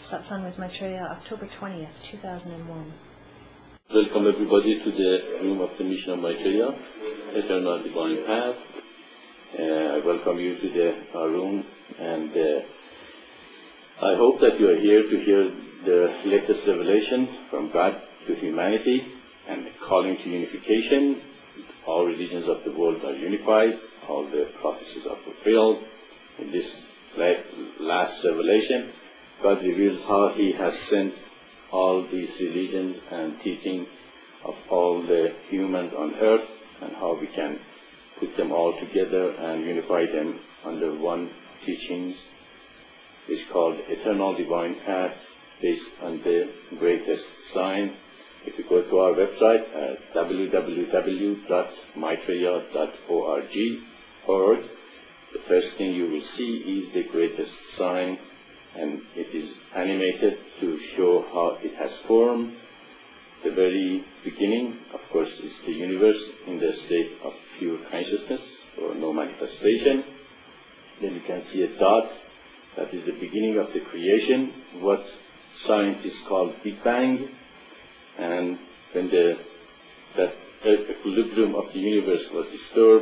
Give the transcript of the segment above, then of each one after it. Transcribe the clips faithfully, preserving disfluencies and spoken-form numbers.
Satsang with Maitreya, October twentieth, two thousand one. Welcome everybody to the room of the Mission of Maitreya, Eternal Divine Path. Uh, I welcome you to the our room, and uh, I hope that you are here to hear the latest revelation from God to humanity and the calling to unification. All religions of the world are unified, all the prophecies are fulfilled. In this last revelation, God reveals how He has sent all these religions and teaching of all the humans on earth, and how we can put them all together and unify them under one teachings, which is called Eternal Divine Path, based on the greatest sign. If you go to our website at w w w dot maitreya dot org, the first thing you will see is the greatest sign, and it is animated to show how it has formed. The very beginning, of course, is the universe in the state of pure consciousness, or no manifestation. Then you can see a dot, that is the beginning of the creation, what scientists call Big Bang. And when the, that equilibrium of the universe was disturbed,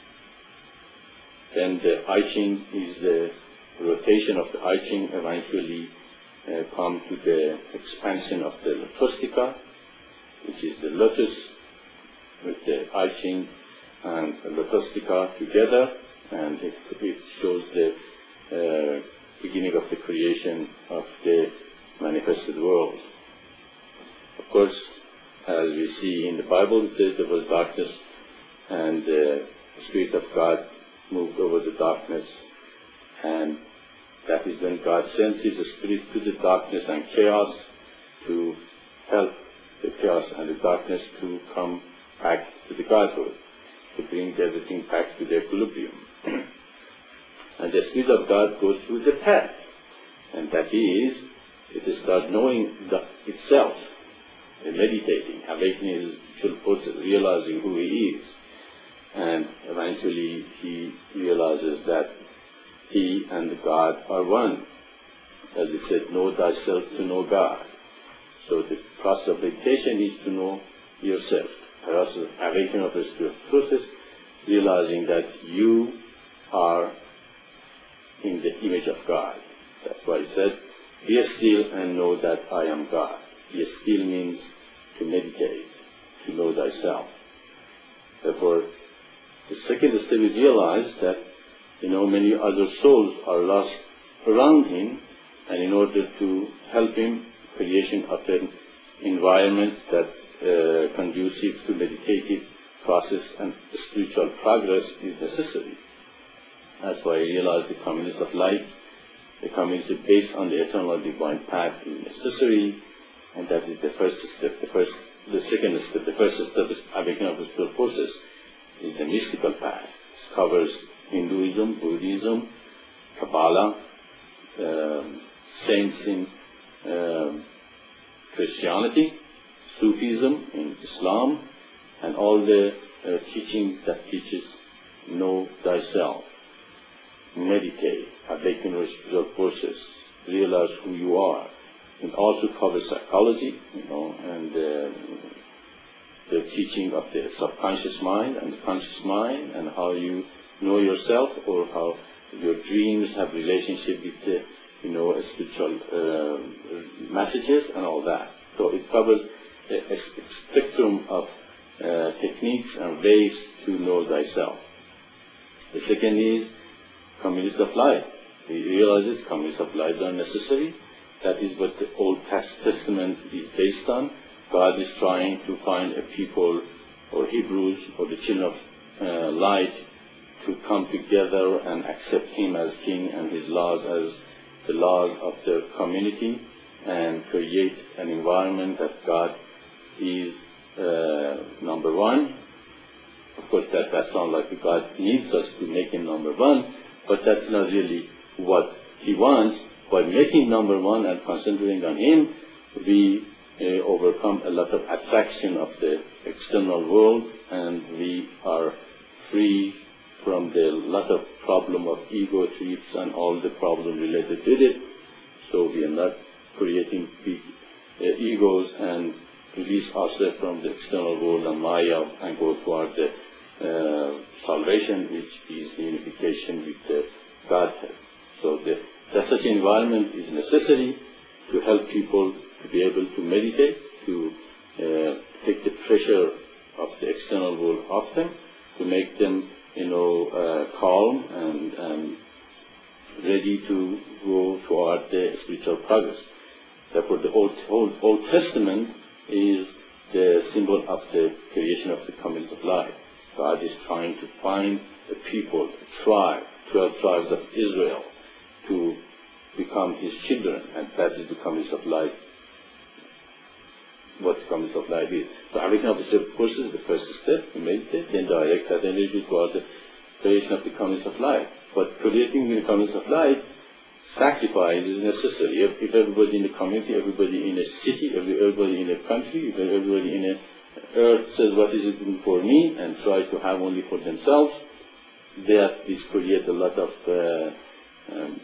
then the I Ching is the rotation of the I Ching eventually uh, come to the expansion of the Lotostica, which is the lotus with the I Ching and the Lotostica together, and it, it shows the uh, beginning of the creation of the manifested world. Of course, as we see in the Bible, it says there was darkness, and the Spirit of God moved over the darkness, and that is when God sends His Spirit to the darkness and chaos to help the chaos and the darkness to come back to the Godhood, to bring everything back to the equilibrium. And the Spirit of God goes through the path, and that is, it starts knowing the, itself, meditating, awakening his full process, realizing who he is. And eventually he realizes that he and God are one. As it said, know thyself to know God. So the process of meditation is to know yourself. The process of awakening of the spiritual process, realizing that you are in the image of God. That's why it said, be still and know that I am God. Be still means to meditate, to know thyself. Therefore, the second step is realize that, you know, many other souls are lost around him, and in order to help him, creation of an environment that uh, conducive to meditative process and spiritual progress is necessary. That's why I realized the communities of light, the community based on the eternal divine path is necessary, and that is the first step. The first, the second step, the first step is awakening of the spiritual process, is the mystical path. It covers Hinduism, Buddhism, Kabbalah, um, saints in um, Christianity, Sufism in Islam, and all the uh, teachings that teaches know thyself, meditate, awaken your spiritual process, realize who you are. It also covers psychology, you know, and uh, the teaching of the subconscious mind and the conscious mind, and how you know yourself, or how your dreams have relationship with the, you know, spiritual uh, messages and all that. So it covers a, a spectrum of uh, techniques and ways to know thyself. The second is communities of light. We realize that communities of light are necessary. That is what the Old Testament is based on. God is trying to find a people, or Hebrews, or the children of uh, light, to come together and accept Him as King and His laws as the laws of the community, and create an environment that God is uh, number one. Of course, that, that sounds like God needs us to make Him number one, but that's not really what He wants. By making number one and concentrating on Him, we uh, overcome a lot of attraction of the external world, and we are free from the lot of problem of ego trips and all the problem related with it. So we are not creating big uh, egos and release ourselves from the external world and Maya and go toward the uh, salvation, which is the unification with the Godhead. So the, that such environment is necessary to help people to be able to meditate, to uh, take the pressure of the external world off them, to make them, you know, uh, calm and, and ready to go toward the spiritual progress. Therefore, the Old, Old, Old Testament is the symbol of the creation of the community of life. God is trying to find a people, a tribe, twelve tribes of Israel, to become His children, and that is the community of life. What the community of life is. So, awakening of the seven forces is the first step to meditate, then direct that energy toward the creation of the community of life. But creating the community of life, sacrifice is necessary. If, if everybody in the community, everybody in a city, every, everybody in a country, if everybody in a earth says what is it for me and try to have only for themselves, that this creates a lot of uh, um,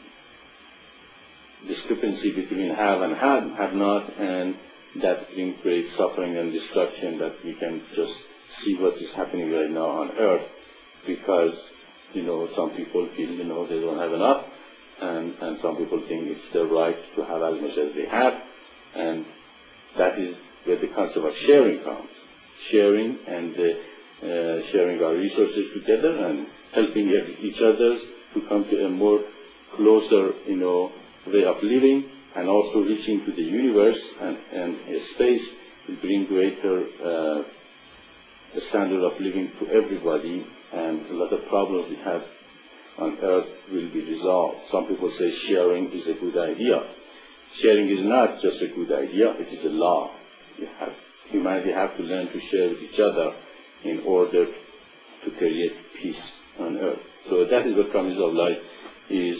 discrepancy between have and have, have not, and that brings great suffering and destruction that we can just see what is happening right now on earth, because, you know, some people feel, you know, they don't have enough, and, and some people think it's their right to have as much as they have, and that is where the concept of sharing comes. Sharing and uh, uh, sharing our resources together and helping each other to come to a more closer, you know, way of living, and also reaching to the universe and, and a space will bring greater uh, standard of living to everybody, and a lot of problems we have on earth will be resolved. Some people say sharing is a good idea. Sharing is not just a good idea, it is a law. You have, humanity have to learn to share with each other in order to create peace on earth. So that is what community of life is,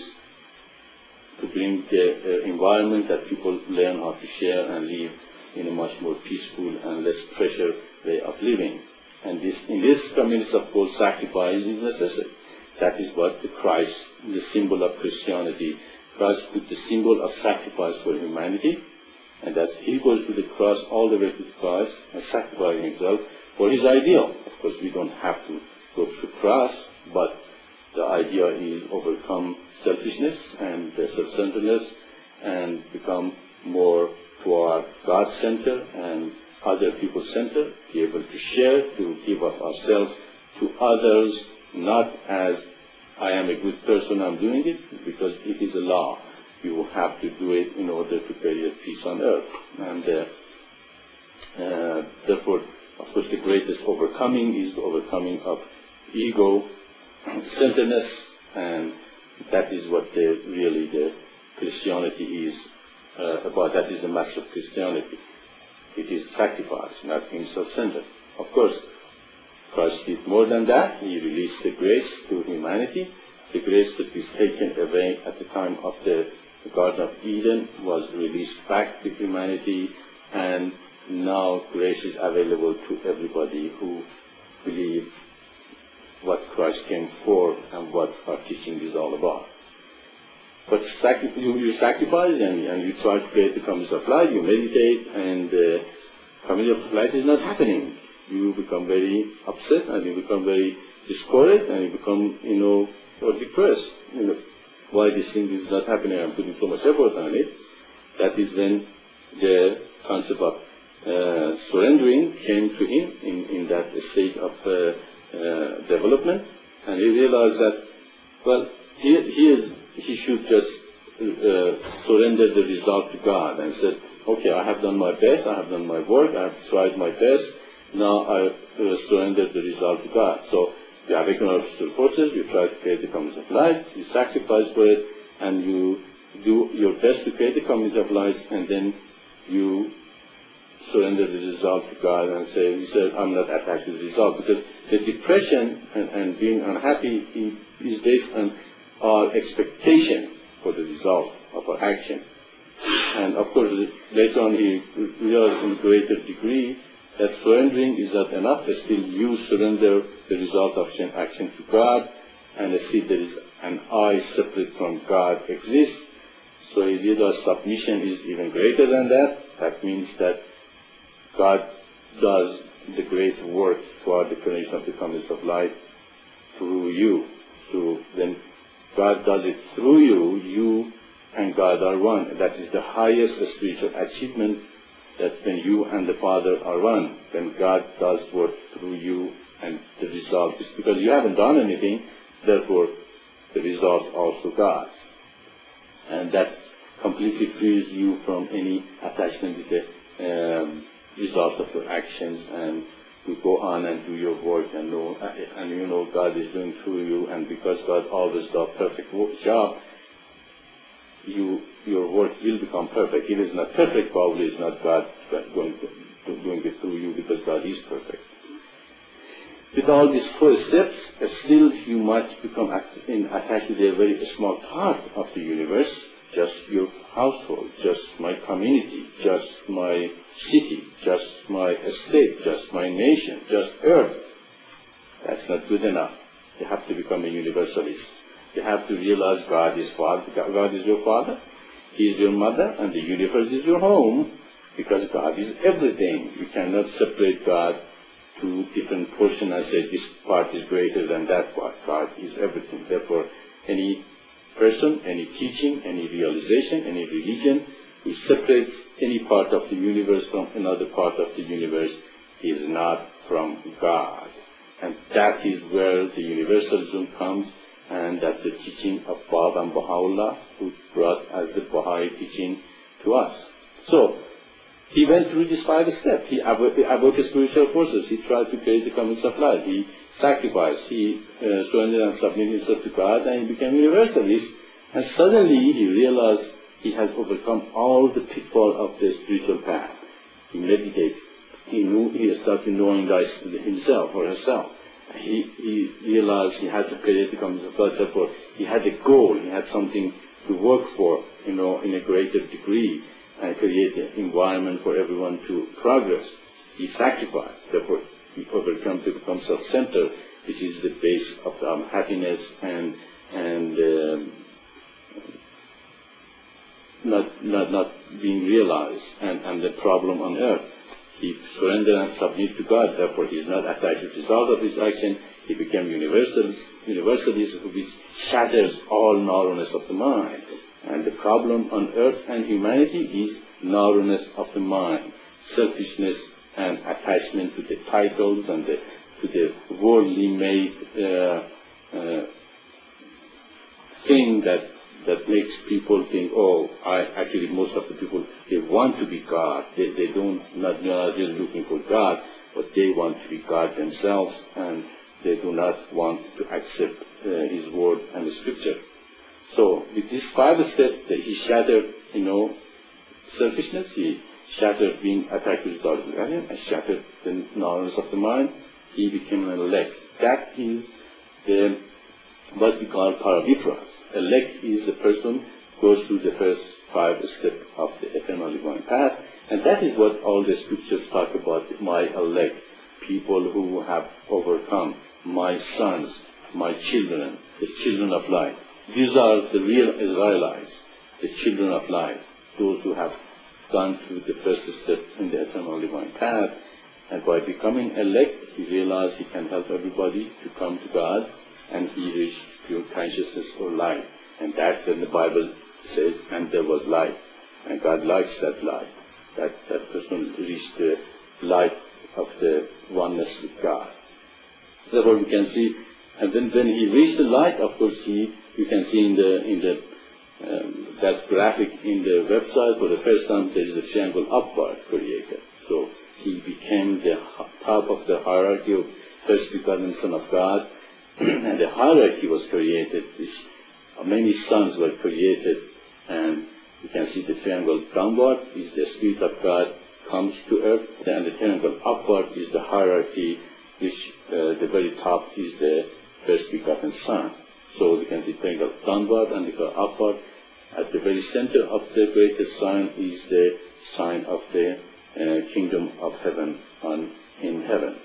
to bring the uh, environment that people learn how to share and live in a much more peaceful and less pressure way of living. And this, in this community of course, sacrifice is necessary. That is what the Christ, the symbol of Christianity, Christ put the symbol of sacrifice for humanity, and that He goes to the cross all the way to the cross and sacrificing Himself for His ideal. Of course, we don't have to go to the cross, but the idea is overcome selfishness and self-centeredness and become more toward God-centered and other people-centered, be able to share, to give of ourselves to others, not as I am a good person, I'm doing it, because it is a law. You will have to do it in order to create peace on earth. And uh, uh, therefore, of course, the greatest overcoming is the overcoming of ego, centeredness, and that is what the, really the Christianity is uh, about. That is the message of Christianity. It is sacrifice, not being self-centered. Of course, Christ did more than that. He released the grace to humanity. The grace that was taken away at the time of the, the Garden of Eden was released back to humanity, and now grace is available to everybody who believes what Christ came for and what our teaching is all about. But sacri- you, you sacrifice and, and you try to create the community of life, you meditate, and the uh, community of life is not happening. You become very upset and you become very discouraged and you become, you know, or depressed. You know, why this thing is not happening? I'm putting so much effort on it. That is when the concept of uh, surrendering came to him in, in that state of uh, uh, development, and he realized that, well, he, he, is, he should just uh, surrender the result to God and said, okay, I have done my best, I have done my work, I have tried my best, now I uh, surrender the result to God. So you awaken our spiritual forces, you try to create the community of life, you sacrifice for it, and you do your best to create the community of life, and then you surrender the result to God and say, he said, I'm not attached to the result, because the depression and, and being unhappy is based on our expectation for the result of our action. And of course, later on he realized in a greater degree that surrendering is not enough. Still, you surrender the result of action to God, and still there is an I separate from God exists. So he realized submission is even greater than that. That means that God does the great work toward the creation of the comings of light through you. So when God does it through you, you and God are one. That is the highest spiritual achievement, that when you and the Father are one, when God does work through you, and the result is because you haven't done anything, therefore the result also God's. And that completely frees you from any attachment with the um, result of your actions, and you go on and do your work and know, and you know God is doing through you, and because God always does perfect work, job, you, your work will become perfect. If it's not perfect, probably it's not God going to, to doing it through you, because God is perfect. With all these four steps, still you might become in, attached to a very small part of the universe, just your household, just my community, just my city, just my state, just my nation, just earth. That's not good enough. You have to become a universalist. You have to realize God is Father. God is your father, He is your mother, and the universe is your home, because God is everything. You cannot separate God to different portions and say this part is greater than that part. God is everything. Therefore, any person, any teaching, any realization, any religion who separates any part of the universe from another part of the universe is not from God. And that is where the universalism comes, and that's the teaching of Bab and Baha'u'llah, who brought as the Baha'i teaching to us. So, he went through these five steps. He evoked spiritual forces. He tried to create the comings of light. He sacrificed. He uh, surrendered and submitted himself to God, and he became universalist. And suddenly he realized he has overcome all the pitfall of the spiritual path. He meditated. He knew. He started knowing himself or herself. He, he realized he had to create the comings of light. Therefore, he had a goal. He had something to work for, you know, in a greater degree, and create an environment for everyone to progress. He sacrificed. Therefore, he overcome to become self-centered, which is the base of um, happiness and and um, not not not being realized, and, and the problem on earth. He surrendered and submitted to God. Therefore, he is not attached to the result of his action. He became universalist, universalist, which shatters all narrowness of the mind. And the problem on earth and humanity is narrowness of the mind, selfishness and attachment to the titles and the, to the worldly made uh, uh, thing that that makes people think, oh, I actually most of the people, they want to be God. They, they don't, not, not just looking for God, but they want to be God themselves, and they do not want to accept uh, His word and the scripture. So with these five steps, that he shattered, you know, selfishness, he shattered being attached with God and shattered the knowledge of the mind. He became an elect. That is the what we call paravipras. Elect is the person who goes through the first five steps of the eternal divine path, and that is what all the scriptures talk about, my elect, people who have overcome, my sons, my children, the children of light. These are the real Israelites, the children of light, those who have gone through the first step in the eternal divine path, and by becoming elect, he realized he can help everybody to come to God, and he reached pure consciousness or light. And that's when the Bible says, and there was light. And God likes that light. That, that person reached the light of the oneness with God. Therefore we can see, and then when he reached the light, of course, he, you can see in the, in the um, that graphic in the website, for the first time there is a triangle upward created. So he became the top of the hierarchy of first begotten Son of God, and the hierarchy was created, which many sons were created, and you can see the triangle downward is the Spirit of God comes to earth, and the triangle upward is the hierarchy, which uh, the very top is the first begotten Son. So you can see triangle downward and the upward. At the very center of the greatest sign is the sign of the uh, kingdom of heaven on in heaven.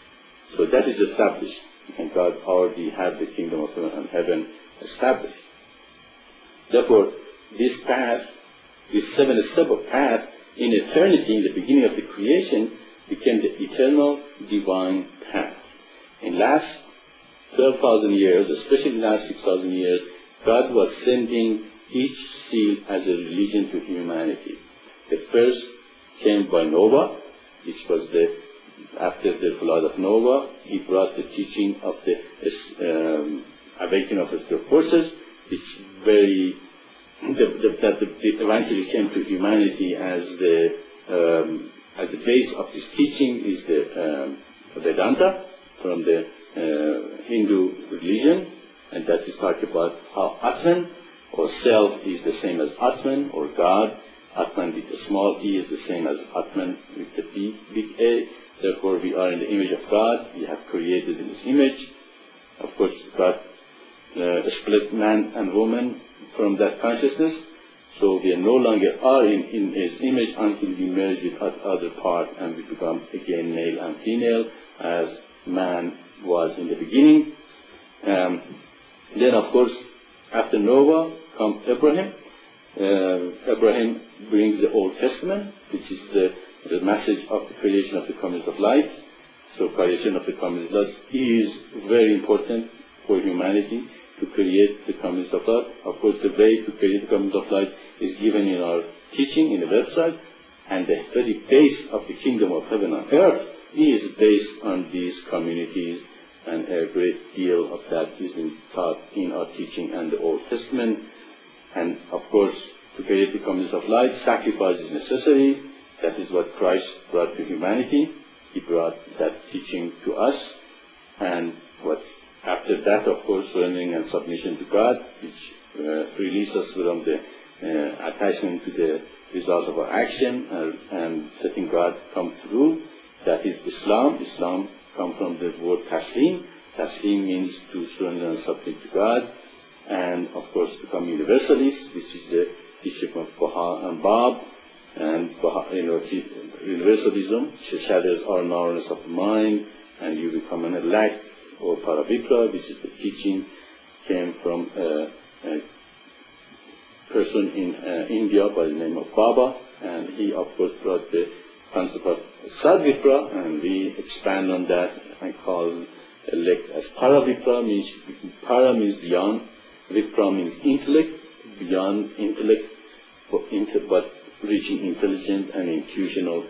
So that is established, and God already had the kingdom of heaven established. Therefore, this path, this seven-step of path in eternity, in the beginning of the creation, became the eternal divine path. In last twelve thousand years, especially last six thousand years, God was sending each seal as a religion to humanity. The first came by Noah, which was the, after the flood of Noah, he brought the teaching of the um, awakening of the spiritual forces, which very, the, the, that the, the eventually came to humanity as the, um, as the base of this teaching is the um, Vedanta from the uh, Hindu religion, and that is talked about how Atman or self is the same as Atman or God. Atman with a small e is the same as Atman with the big, big A. Therefore, we are in the image of God. We have created in His image. Of course, God uh, split man and woman from that consciousness. So we no longer are in, in His image until we merge with that other part and we become again male and female as man was in the beginning. Um, then, of course, after Noah comes Abraham. Uh, Abraham brings the Old Testament, which is the, the message of the creation of the comings of light. So creation of the comings of light is very important for humanity to create the comings of light. Of course, the way to create the comings of light is given in our teaching in the website, and the very base of the kingdom of heaven on earth is based on these communities, and a great deal of that is taught in our teaching and the Old Testament. And of course, to create the comings of light, sacrifice is necessary. That is what Christ brought to humanity. He brought that teaching to us. And what after that, of course, surrendering and submission to God, which uh, releases us from the uh, attachment to the result of our action uh, and letting God come through. That is Islam. Islam comes from the word taslim. Taslim means to surrender and submit to God. And of course become universalists, which is the teaching of Baha and Bab, and Baha, you know, universalism shatters our narrowness of the mind, and you become an elect or Paravitra, which is the teaching came from uh, a person in uh, India by the name of Baba, and he of course brought the concept of Sadvipra, and we expand on that and call elect as Paravitra, means para means beyond. Vipra means intellect, beyond intellect, but reaching intelligent and intuitional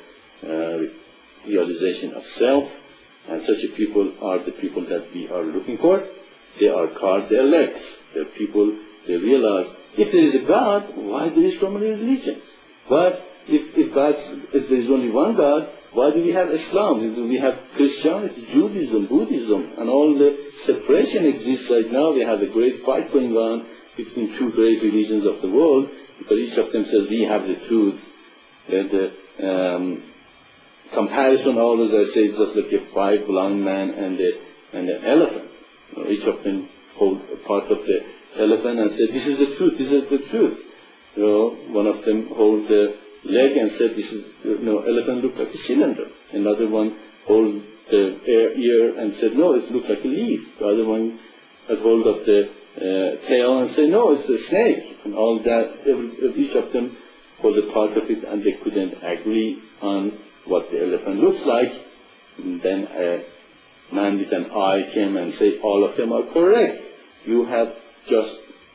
uh, realization of self. And such a people are the people that we are looking for. They are called the elect. They are people, they realize, if there is a God, why there is so many religions? But if, if, God's, if there is only one God, why do we have Islam? Do we have Christianity, Judaism, Buddhism, and all the separation exists right now? We have a great fight going on between two great religions of the world, because each of them says we have the truth. And the um, comparison always, I say, is just like a five blind man and, a, and an elephant. You know, each of them hold a part of the elephant and say, this is the truth, this is the truth. You know, one of them hold the leg and said, this is, you know, elephant looked like a cylinder. Another one hold the ear and said, no, it looked like a leaf. The other one had hold of the uh, tail and said, no, it's a snake. And all that, every, each of them hold a part of it, and they couldn't agree on what the elephant looks like. And then a man with an eye came and said, all of them are correct. You have just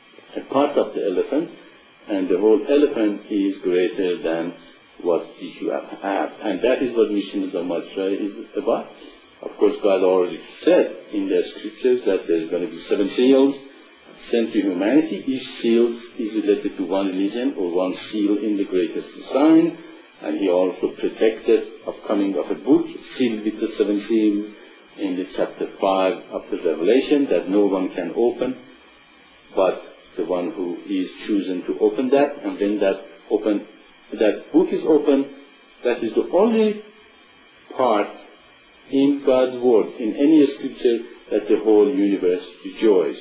a part of the elephant, and the whole elephant is greater than what you have. And that is what Mission Dhammatraya is about. Of course, God already said in the scriptures that there is going to be seven seals sent to humanity. Each seal is related to one religion or one seal in the greatest design. And He also protected of coming of a book sealed with the seven seals in the chapter five of the Revelation that no one can open but the one who is chosen to open that. And when that open, that book is open, that is the only part in God's word, in any scripture, that the whole universe rejoices.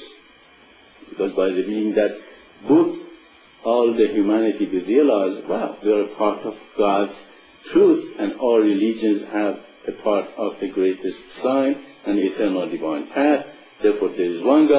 Because by reading that book, all the humanity will realize, wow, we are a part of God's truth, and all religions have a part of the greatest sign and eternal divine path. Therefore, there is one God,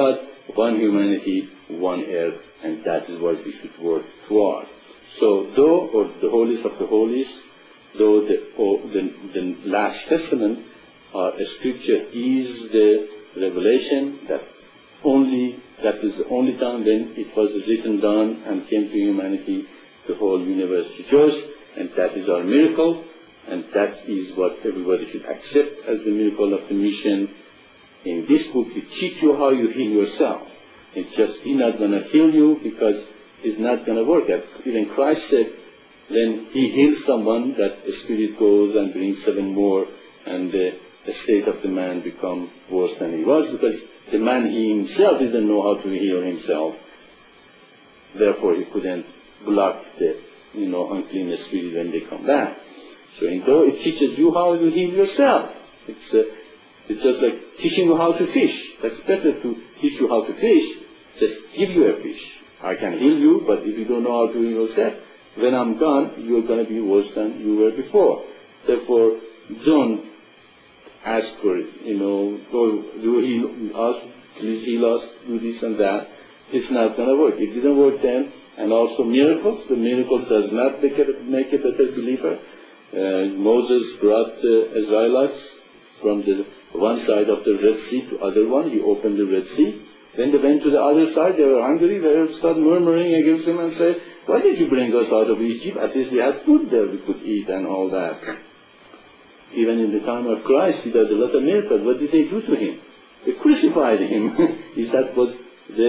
one humanity, one earth, and that is what we should work toward. So, though, or the holiest of the holies, though the, or the, the last testament, uh, a scripture is the revelation that only, that is the only time when it was written down and came to humanity, the whole universe rejoiced, and that is our miracle, and that is what everybody should accept as the miracle of the mission. In this book, it teaches you how you heal yourself. It's just, he's not going to heal you because it's not going to work. Even Christ said, when he heals someone, that the spirit goes and brings seven more, and the, the state of the man becomes worse than he was, because the man he himself didn't know how to heal himself. Therefore, he couldn't block the, you know, unclean spirit when they come back. So, in though it teaches you how to heal yourself. It's uh, it's just like teaching you how to fish. That's better to teach you how to fish. Just give you a fish. I can heal you, but if you don't know how to heal yourself, when I'm gone, you're going to be worse than you were before. Therefore, don't ask for it, you know, go, do heal us, please heal us, do this and that. It's not going to work. It didn't work then. And also miracles. The miracle does not make a, make a better believer. Uh, Moses brought the Israelites from the one side of the Red Sea to other one. He opened the Red Sea. Then they went to the other side. They were hungry. They started murmuring against him and said, "Why did you bring us out of Egypt? At least we had food there we could eat and all that." Even in the time of Christ, he did a lot of miracles. What did they do to him? They crucified him. Is that was the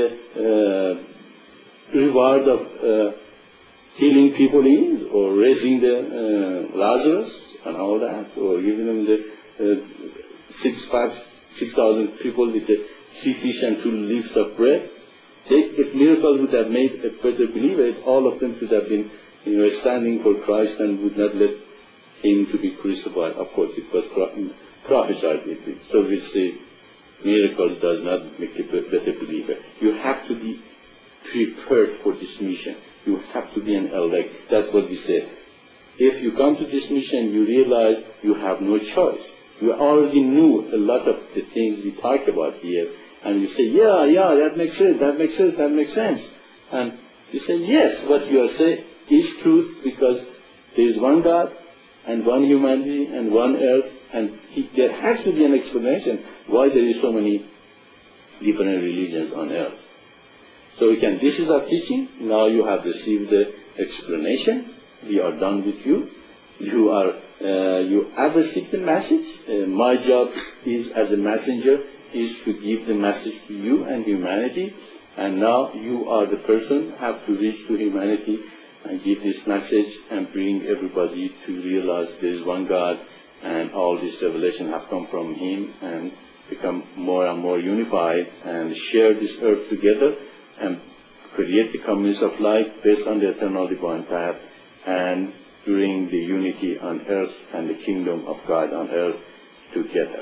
uh, reward of uh, healing people in, or raising the uh, Lazarus and all that, or giving them the uh, six five six thousand people with the three fish and two leaves of bread? They, if miracles would have made a better believer, all of them should have been, you know, standing for Christ and would not let him to be crucified. Of course, it was prophesied. So we say miracles does not make a better believer. You have to be prepared for this mission. You have to be an elect. That's what we say. If you come to this mission, you realize you have no choice. You already knew a lot of the things we talk about here, and you say, yeah, yeah, that makes sense, that makes sense, that makes sense. And you say, yes, what you are saying is truth, because there is one God and one humanity and one earth, and he, there has to be an explanation why there is so many different religions on earth. So we can, this is our teaching. Now you have received the explanation. We are done with you. You are, uh, you have received the message. Uh, my job is, as a messenger, is to give the message to you and humanity. And now you are the person who have to reach to humanity and give this message and bring everybody to realize there is one God, and all this revelation have come from Him, and become more and more unified and share this earth together and create the communities of light based on the eternal divine path, and bring the unity on earth and the kingdom of God on earth together.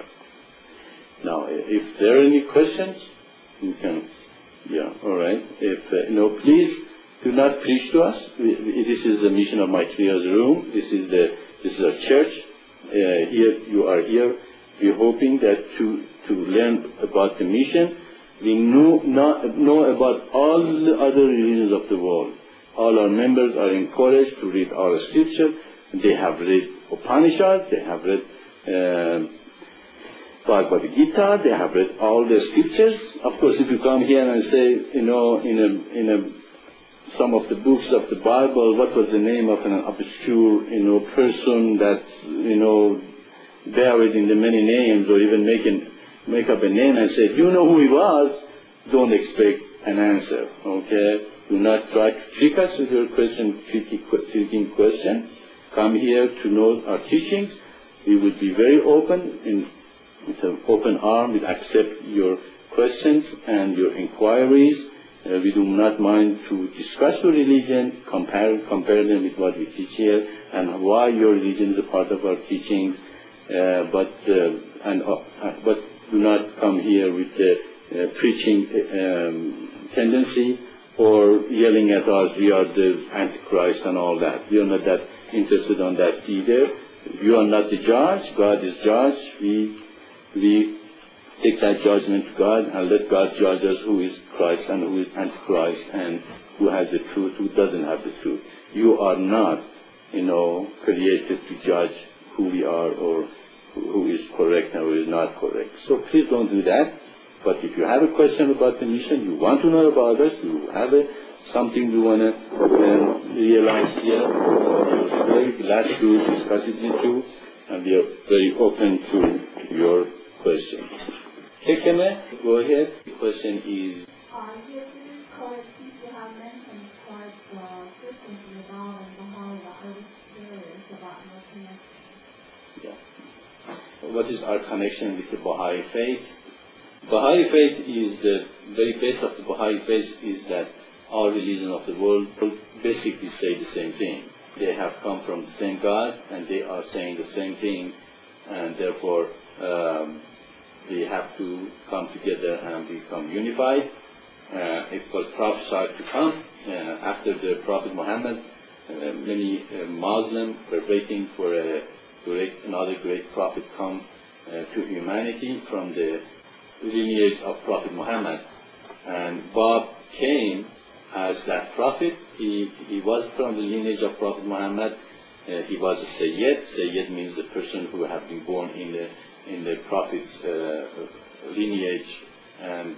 Now, if there are any questions, you can, yeah, all right. If uh, no, please do not preach to us. We, we, this is the mission of my Tria's room. This is the this is a church. Uh, here you are here. We're hoping that to to learn about the mission. We know, not, know about all the other religions of the world. All our members are encouraged to read our scripture. They have read Upanishads, they have read uh, Bhagavad Gita, they have read all the scriptures. Of course, if you come here and say, you know, in a, in a, some of the books of the Bible, what was the name of an obscure, you know, person that, you know, buried in the many names, or even making make up a name and say, do you know who he was? Don't expect an answer, okay? Do not try to trick us with your question, tricking question. Come here to know our teachings. We will be very open, in, with an open arm. We accept your questions and your inquiries. Uh, we do not mind to discuss your religion, compare, compare them with what we teach here, and why your religion is a part of our teachings. Uh, but, uh, and, uh, but do not come here with the uh, preaching um, tendency, or yelling at us, we are the Antichrist and all that. We are not that interested on that either. You are not the judge. God is judge. We we take that judgment to God and let God judge us who is Christ and who is Antichrist and who has the truth, who doesn't have the truth. You are not, you know, created to judge who we are or who is correct and who is not correct. So please don't do that. But if you have a question about the mission, you want to know about us, you have a, something you want to uh, realize here, we're very glad to discuss it with you, and we are very open to your question. Kekeme, go ahead. The question is... Uh, yes, it is correct. You have mentioned quite uh, frequently about and how the Holy Spirit about no connection. Yeah. What is our connection with the Baha'i faith? Baha'i faith is the very base of the Baha'i faith is that all religions of the world basically say the same thing. They have come from the same God and they are saying the same thing, and therefore um, they have to come together and become unified. Uh, it was prophesied to come uh, after the Prophet Muhammad. Uh, many uh, Muslims were waiting for a great, another great prophet come uh, to humanity from the lineage of Prophet Muhammad. And Bob came as that prophet. He, he was from the lineage of Prophet Muhammad. Uh, he was a Sayyid. Sayyid means the person who have been born in the in the Prophet's uh, lineage. And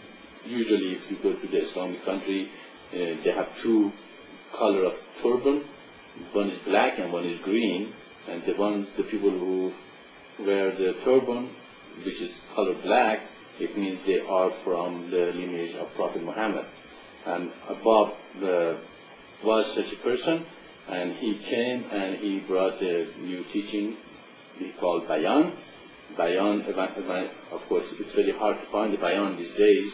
usually if you go to the Islamic country, uh, they have two color of turban. One is black and one is green. And the ones, the people who wear the turban, which is color black, it means they are from the lineage of Prophet Muhammad. And Bob uh, was such a person, and he came and he brought the new teaching he called Bayan. Bayan, of course, it's very hard to find the Bayan these days,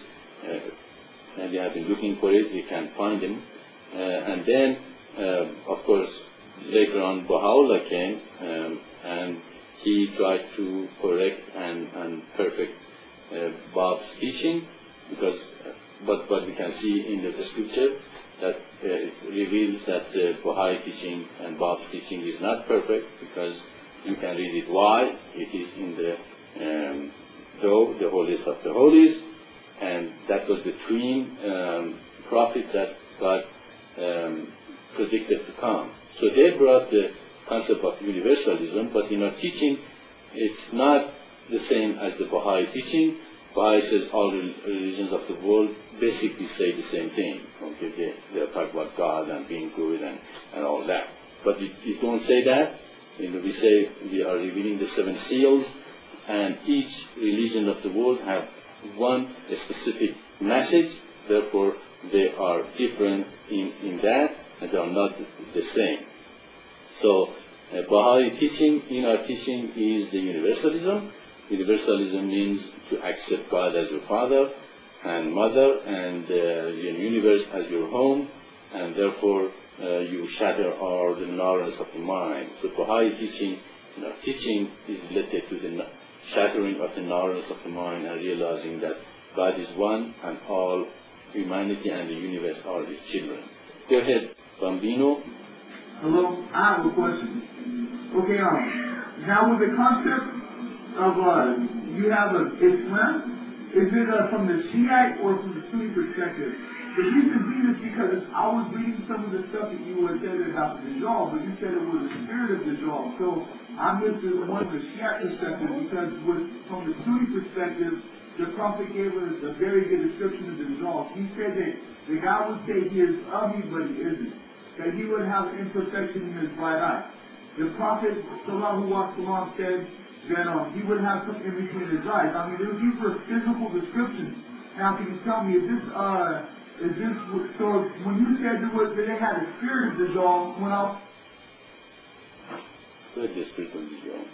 uh, and we have been looking for it, we can't find him. Uh, and then, uh, of course, later on Baha'u'llah came, um, and he tried to correct and, and perfect uh, Bob's teaching, because uh, but what we can see in the, the scripture that uh, it reveals that the Baha'i teaching and Bob's teaching is not perfect, because you can read it why it is in the um, though the holiest of the holies, and that was the twin um, prophet that God um, predicted to come. So they brought the concept of universalism, but in our teaching, it's not the same as the Baha'i teaching. Baha'i says all religions of the world basically say the same thing. Okay, they, they talk about God and being good and, and all that. But we, we don't say that. You know, we say we are revealing the seven seals, and each religion of the world have one specific message. Therefore, they are different in, in that, and they are not the same. So, uh, Baha'i teaching, in our teaching, is the universalism. Universalism means to accept God as your father and mother, and uh, your universe as your home, and therefore uh, you shatter all the ignorance of the mind. So Baha'i teaching, you know, teaching is related to the shattering of the ignorance of the mind and realizing that God is one and all humanity and the universe are His children. Go ahead, Bambino. Hello, I have a question. Okay, um, now with the concept of uh, you have a Islam, is it uh, from the Shiite or from the Sunni perspective? The reason being is because I was reading some of the stuff that you were saying about the Dajjal, but you said it was the spirit of the Dajjal. So I'm with the one of the Shiite perspective, because with, from the Sunni perspective, the Prophet gave us a very good description of the Dajjal. He said that the guy would say he is ugly, but he isn't. That he would have an imperfection in his right eye. The Prophet, Sallallahu Alaihi Wasallam, said that um, he would have some in between his eyes. I mean, these were physical descriptions. Now, can you tell me, is this, uh, is this, so when you said it was, that they had a spirit of the Dajjal, when I... Good, the spirit of the Dajjal.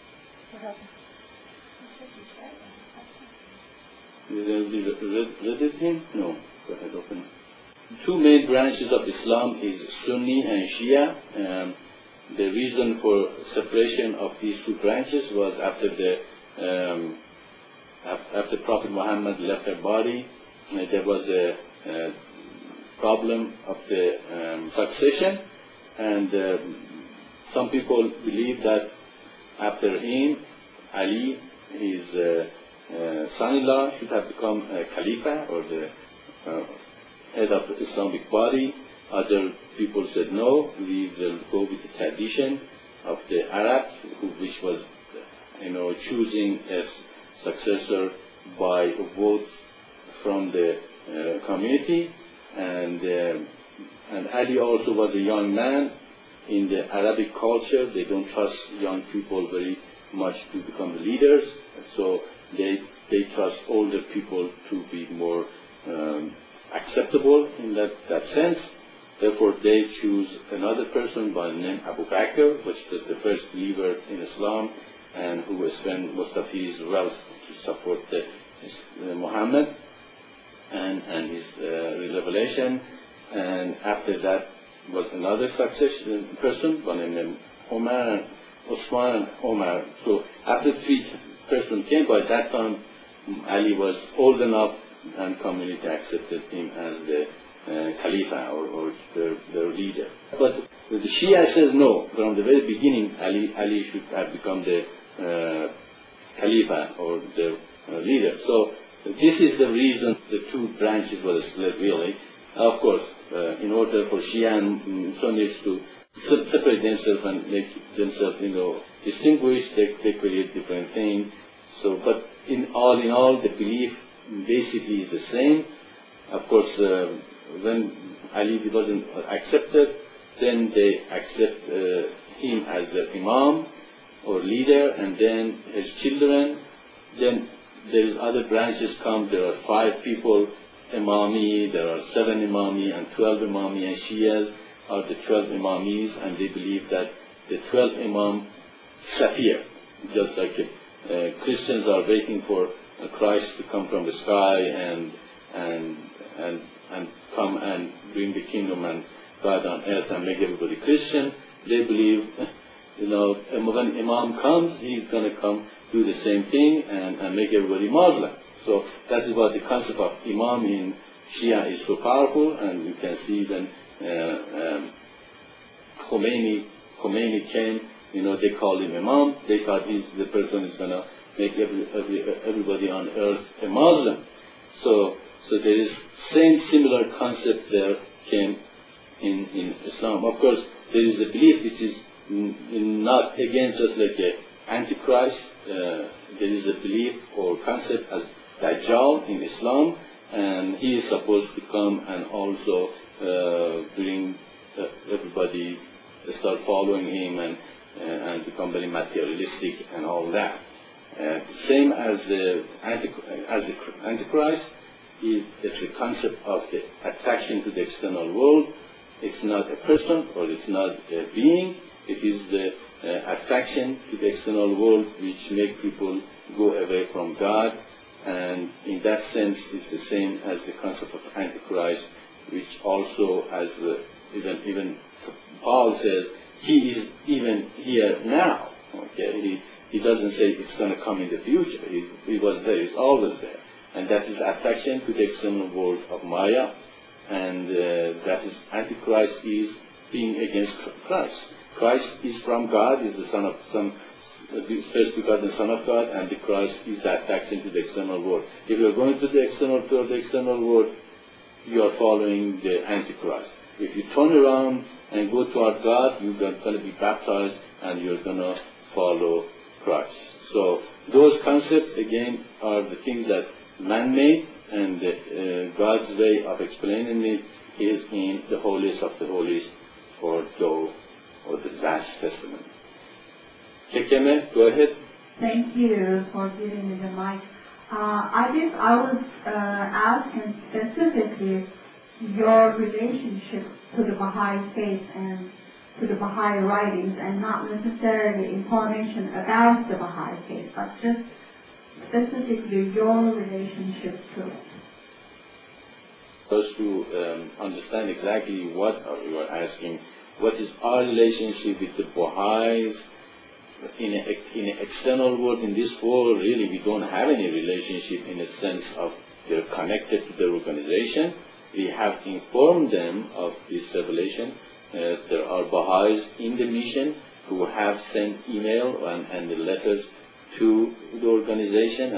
Read it him? No. Go ahead, open it. Two main branches of Islam is Sunni and Shia. Um, the reason for separation of these two branches was after the um, after Prophet Muhammad left her body, uh, there was a, a problem of the um, succession, and uh, some people believe that after him, Ali, his uh, uh, son-in-law should have become a Khalifa or the uh, head of the Islamic body. Other people said no, we will go with the tradition of the Arab, who, which was, you know, choosing a successor by a vote from the uh, community. And uh, and Ali also was a young man. In the Arabic culture, they don't trust young people very much to become leaders, so they they trust older people to be more um, acceptable in that, that sense. Therefore, they choose another person by the name Abu Bakr, which was the first believer in Islam and who spent most of his wealth to support the, uh, Muhammad and, and his uh, revelation. And after that was another succession person by the name Omar and Osman and Omar. So after three persons came, by that time Ali was old enough and community accepted him as the uh, Khalifa or, or their, their leader. But the Shia says no. From the very beginning, Ali, Ali should have become the uh, Khalifa or the uh, leader. So this is the reason the two branches were split, really. Of course, uh, in order for Shia and Sunnis to separate themselves and make themselves, you know, distinguished, they, they create different things. So, but in all in all, the belief basically is the same. Of course, uh, when Ali wasn't accepted, then they accept uh, him as the Imam or leader, and then his children. Then there is other branches come. There are five people, Imami. There are seven Imami and twelve Imami, and Shias are the twelve Imamis, and they believe that the twelve Imam disappear, just like uh, Christians are waiting for uh, Christ to come from the sky and and and and come and bring the kingdom and God on earth and make everybody Christian. They believe, you know, when Imam comes, he's going to come do the same thing and, and make everybody Muslim. So that is what the concept of Imam in Shia is so powerful, and you can see then uh, um, Khomeini, Khomeini came, you know, they called him Imam. They thought he's the person who's going to make every, every, everybody on earth a Muslim. So, so there is same similar concept there came in, in Islam. Of course, there is a belief which is not again just like a Antichrist. Uh, there is a belief or concept as Dajjal in Islam, and he is supposed to come and also uh, bring uh, everybody to start following him and uh, and become very materialistic and all that. Uh, same as the Antichrist, as the Antichrist, it's the concept of the attraction to the external world. It's not a person or it's not a being. It is the uh, attraction to the external world which make people go away from God. And in that sense, it's the same as the concept of Antichrist, which also, as uh, even even Paul says, he is even here now. Okay, he he doesn't say it's going to come in the future. He, he was there. He's always there, and that is attraction to the external world of Maya, and uh, that is Antichrist is being against Christ. Christ is from God, is the Son of Son. The first begotten Son of God, and the Christ is the attraction to the external world. If you are going to the external to the external world, you are following the Antichrist. If you turn around and go toward God, you are going to be baptized and you are going to follow Christ. So those concepts again are the things that man-made, and the, uh, God's way of explaining it is in the holiest of the holiest, or Doe, or the Last Testament. Kekeme, go ahead. Thank you for giving me the mic. Uh, I guess I was uh, asking specifically your relationship to the Baha'i faith and to the Baha'i writings, and not necessarily information about the Baha'i faith, but just specifically your relationship to it. First, to um, understand exactly what you are asking, what is our relationship with the Baha'is? In an in a external world, in this world, really we don't have any relationship in the sense of they're connected to their organization. We have informed them of this revelation. Uh, there are Baha'is in the mission who have sent email and, and the letters to the organization and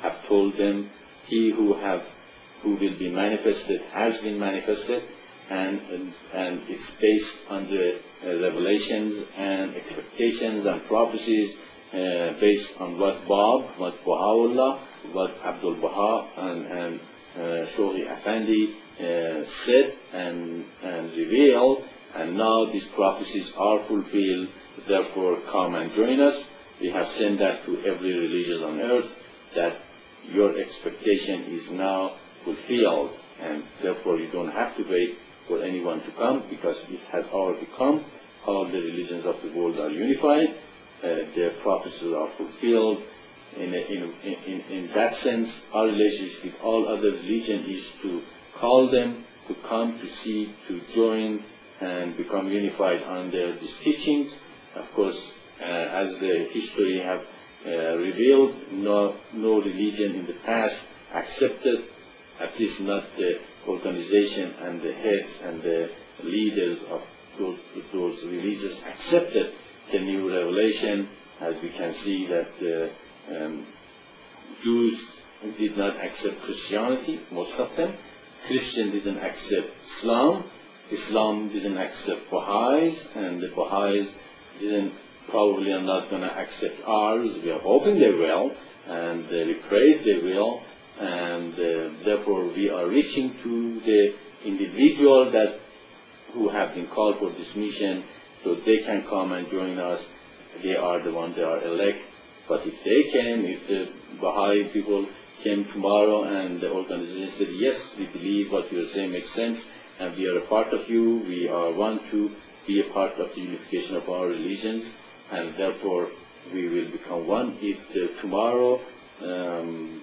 have told them, he who have who will be manifested has been manifested, and and, and it's based on the uh, revelations and expectations and prophecies uh, based on what Bab, what Baha'u'llah, what Abdul Baha and, and uh, Shohi Effendi uh, said and, and revealed, and now these prophecies are fulfilled, therefore come and join us. We have sent that to every religion on earth, that your expectation is now fulfilled, and therefore you don't have to wait for anyone to come, because it has already come. All the religions of the world are unified, uh, their prophecies are fulfilled. In, a, in, in, in that sense, our relationship with all other religions is to call them to come, to see, to join, and become unified under these teachings. Of course, uh, as the history have uh, revealed, no, no religion in the past accepted, at least not the organization and the heads and the leaders of those, those religions accepted the new revelation. As we can see that uh, um, Jews did not accept Christianity, most of them. Christians didn't accept Islam. Islam didn't accept Baha'is, and the Baha'is didn't, probably are not going to accept ours. We are hoping they will, and uh, we pray they will, and uh, therefore we are reaching to the individual that who have been called for this mission, so they can come and join us. They are the ones that are elect. But if they came, if the Baha'i people came tomorrow and the organization said, yes, we believe what you are saying makes sense, and we are a part of you, we are want to be a part of the unification of our religions, and therefore we will become one. If the, tomorrow um,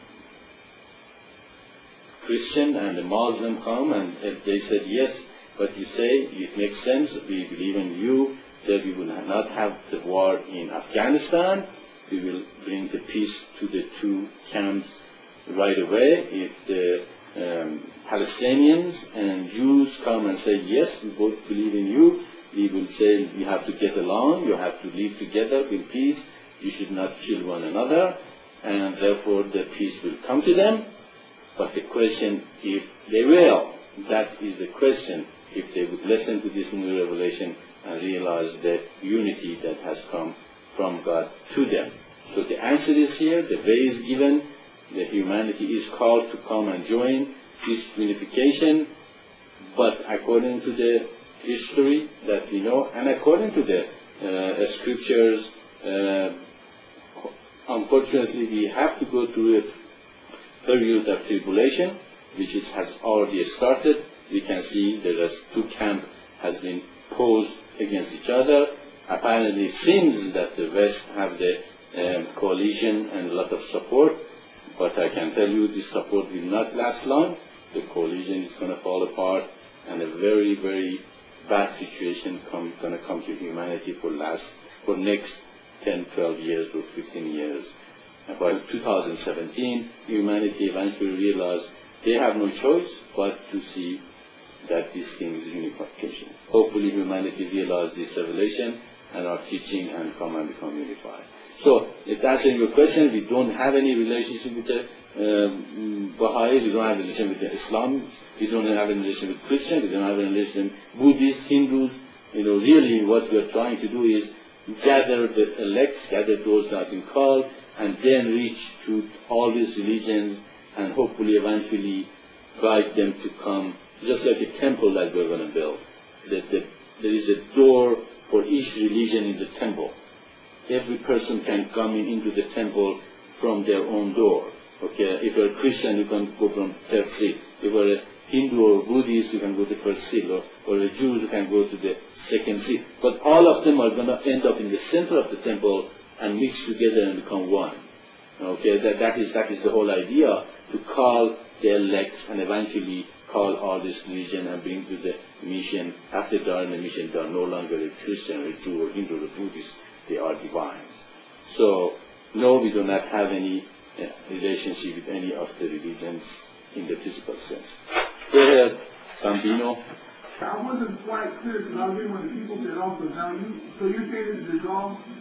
Christian and the Muslim come and if they said, yes, what you say, it makes sense, we believe in you, that we will not have the war in Afghanistan, we will bring the peace to the two camps right away. If the um, Palestinians and Jews come and say, yes, we both believe in you, we will say, you have to get along, you have to live together in peace, you should not kill one another, and therefore the peace will come to them. But the question, if they will, that is the question, if they would listen to this new revelation and realize that unity that has come from God to them. So the answer is here, the way is given, the humanity is called to come and join this unification, but according to the history that we know, and according to the uh, scriptures, uh, unfortunately we have to go through a period of tribulation, which is, has already started. We can see that as two camps has been posed against each other. Apparently it seems that the West have the um, coalition and a lot of support, but I can tell you this support will not last long. The coalition is going to fall apart, and a very, very bad situation come, going to come to humanity for last, for next ten, twelve years or fifteen years. And by two thousand seventeen, humanity eventually realized they have no choice but to see that this thing is unification. Hopefully humanity realizes this revelation and are teaching and come and become unified. So, if answering your question, we don't have any relationship with the um, Baha'i, we don't have a relation with the Islam, we don't have a relation with Christians, we don't have a relation with Buddhists, Hindus. You know, really what we are trying to do is gather the elect, gather those that have been called, and then reach to all these religions and hopefully eventually guide them to come, just like a temple that we're going to build. That the, there is a door for each religion in the temple. Every person can come in into the temple from their own door. Okay, if you're a Christian, you can go from third seat. If you're a Hindu or Buddhist, you can go to the first seat, or, or a Jew, you can go to the second seat. But all of them are going to end up in the center of the temple and mix together and become one. Okay, that, that is that is the whole idea, to call the elect and eventually call all this religion and bring to the mission. After they are in the mission, they are no longer a Christian or a Jew or Hindu or Buddhist. They are divines. So, no, we do not have any uh, relationship with any of the religions in the physical sense. Go ahead, Sambino. I wasn't quite clear because I was hearing what the people said also. Now, you, so you're saying this is all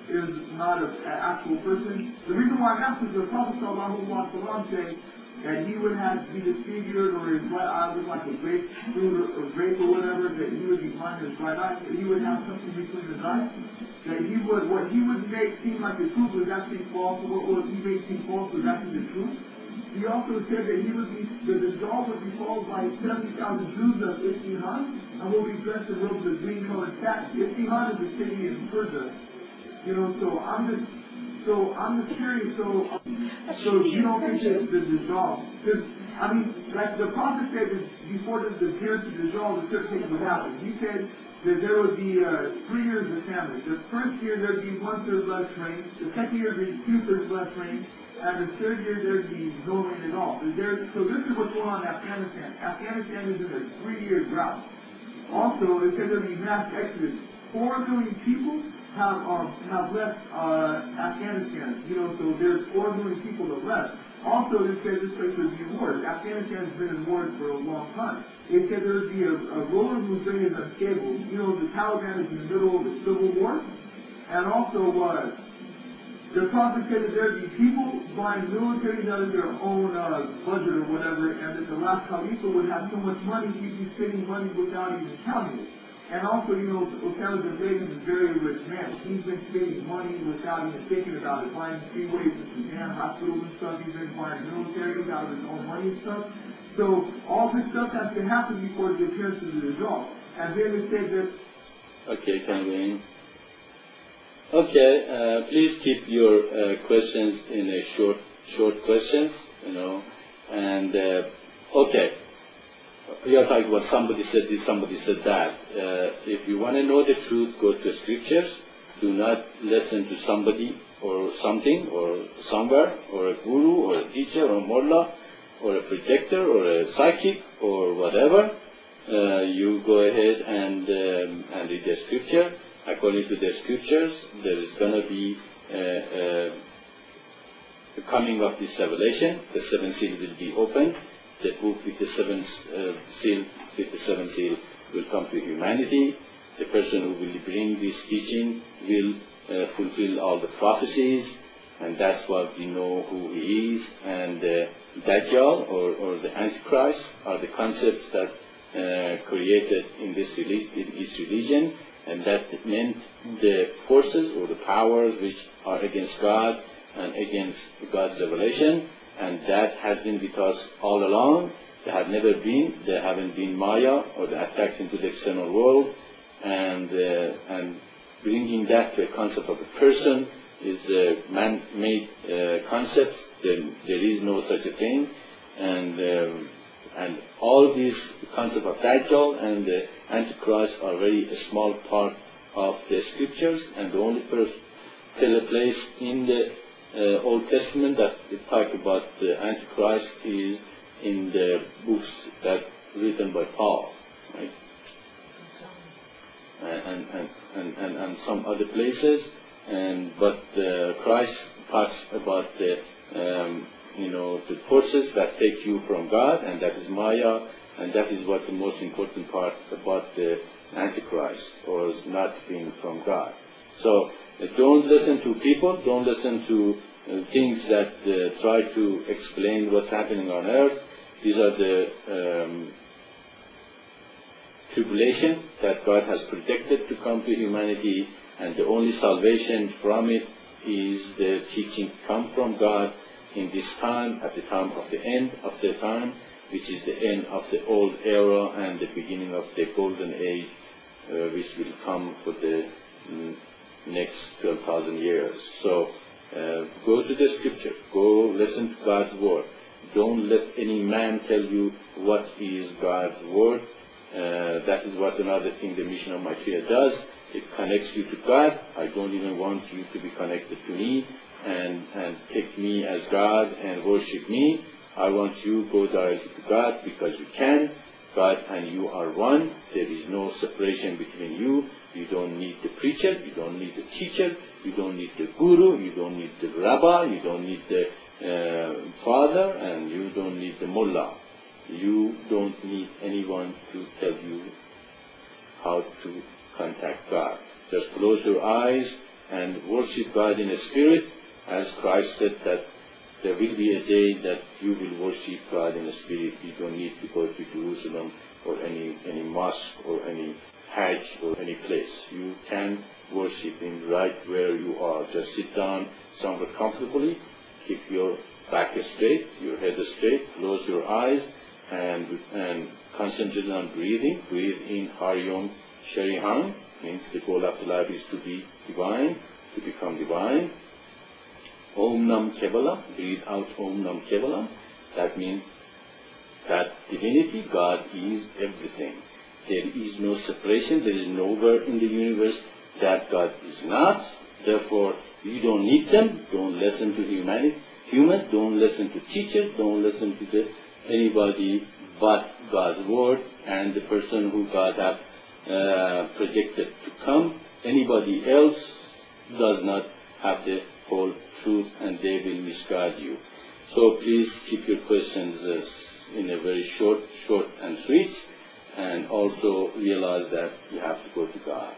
is not an actual person. The reason why I asked is the Prophet sallallahu alaihi wasallam said that he would have to be disfigured or his right eye was like a grape fruit or grape or whatever, that he would be blind in his right eye, that he would have something between his eyes, that he would, what he would make seem like the truth was actually false, or what he made seem false was actually the truth. He also said that he would be, that the Dajjal would be followed by seventy thousand Jews of Isfahan, and will be dressed in robes of green-colored satin. Isfahan is a city in Persia. You know, so I'm just, so I'm just curious, so, so you don't think that the Dajjal, because, I mean, like the Prophet said that before the, the appearance of the Dajjal, the certain things would happen. He said that there would be uh, three years of famine. The first year there would be one-third less rain, the second year there would be two-thirds less rain, and the third year there would be no rain at all. There, so this is what's going on in Afghanistan. Afghanistan is in a three-year drought. Also, it said there would be mass exodus. Four million people have um, have left uh, Afghanistan. You know, so there's four million people that left. Also, it said this place would be in war. Afghanistan has been in war for a long time. It said there would be a, a ruler whose reign is unstable. You know, the Taliban is in the middle of a civil war. And also, uh, the Prophet said that there would be people buying militaries out of their own uh, budget or whatever, and that the last Khalifa would have so much money he'd be spending money without even counting it. And also, you know, Osama bin Laden is a very rich man. He's been spending money without even thinking about it, buying freeways and Sudan hospitals and stuff. He's been buying militaries out of his own money and stuff. So all this stuff has to happen before the appearance of the Dajjal. And then it said that... Okay, can we... Okay, uh, please keep your uh, questions in a short, short questions, you know, and, uh, okay, you're talking about somebody said this, somebody said that. Uh, if you want to know the truth, go to the scriptures. Do not listen to somebody or something or somewhere, or a guru or a teacher or a mullah or a predictor or a psychic or whatever. Uh, you go ahead and, um, and read the scripture. According to the scriptures, there is going to be uh, uh, the coming of this revelation. The seventh seal will be opened. The book with the seventh uh, seal, with the seventh seal, will come to humanity. The person who will bring this teaching will uh, fulfill all the prophecies, and that's what we know who he is. And uh, Dajjal or, or the Antichrist are the concepts that uh, created in this, relig- in this religion. And that meant the forces or the powers which are against God and against God's revelation, and that has been with us all along. They have never been, they haven't been Maya or the attacks into the external world, and uh, and bringing that to a concept of a person is a man-made uh, concept. There, there is no such a thing, and um, and all these concepts of Dajjal and the Antichrist are very a small part of the scriptures, and the only first place in the uh, Old Testament that we talk about the Antichrist is in the books that written by Paul, right? And and, and, and, and some other places, and but uh, Christ talks about the um, you know the forces that take you from God, and that is Maya, and that is what the most important part about the Antichrist, or not being from God. So uh, don't listen to people, don't listen to uh, things that uh, try to explain what's happening on earth. These are the um, tribulation that God has predicted to come to humanity, and the only salvation from it is the teaching come from God in this time, at the time of the end of the time, which is the end of the old era and the beginning of the golden age, uh, which will come for the mm, next twelve thousand years. So uh, go to the scripture, go listen to God's word. Don't let any man tell you what is God's word. Uh, that is what another thing the mission of Ma'asiyah does. It connects you to God. I don't even want you to be connected to me and, and take me as God and worship me. I want you to go directly to God because you can. God and you are one. There is no separation between you. You don't need the preacher. You don't need the teacher. You don't need the guru. You don't need the rabbi. You don't need the uh, father. And you don't need the mullah. You don't need anyone to tell you how to contact God. Just close your eyes and worship God in a spirit, as Christ said that there will be a day that you will worship God in a spirit. You don't need to go to Jerusalem or any, any mosque or any Hajj or any place. You can worship Him right where you are. Just sit down somewhere comfortably, keep your back straight, your head straight, close your eyes, and and concentrate on breathing. Breathe in Haryom Shariham, means the goal of the life is to be divine, to become divine. Om Nam Kevala, breathe out Om Nam Kevala. That means that divinity, God is everything. There is no separation, there is nowhere in the universe that God is not. Therefore, you don't need them. Don't listen to humanity, humans. Don't listen to teachers. Don't listen to the, anybody but God's word and the person who God has uh, predicted to come. Anybody else does not have the whole truth, and they will misguide you. So please keep your questions uh, in a very short, short and sweet, and also realize that you have to go to God.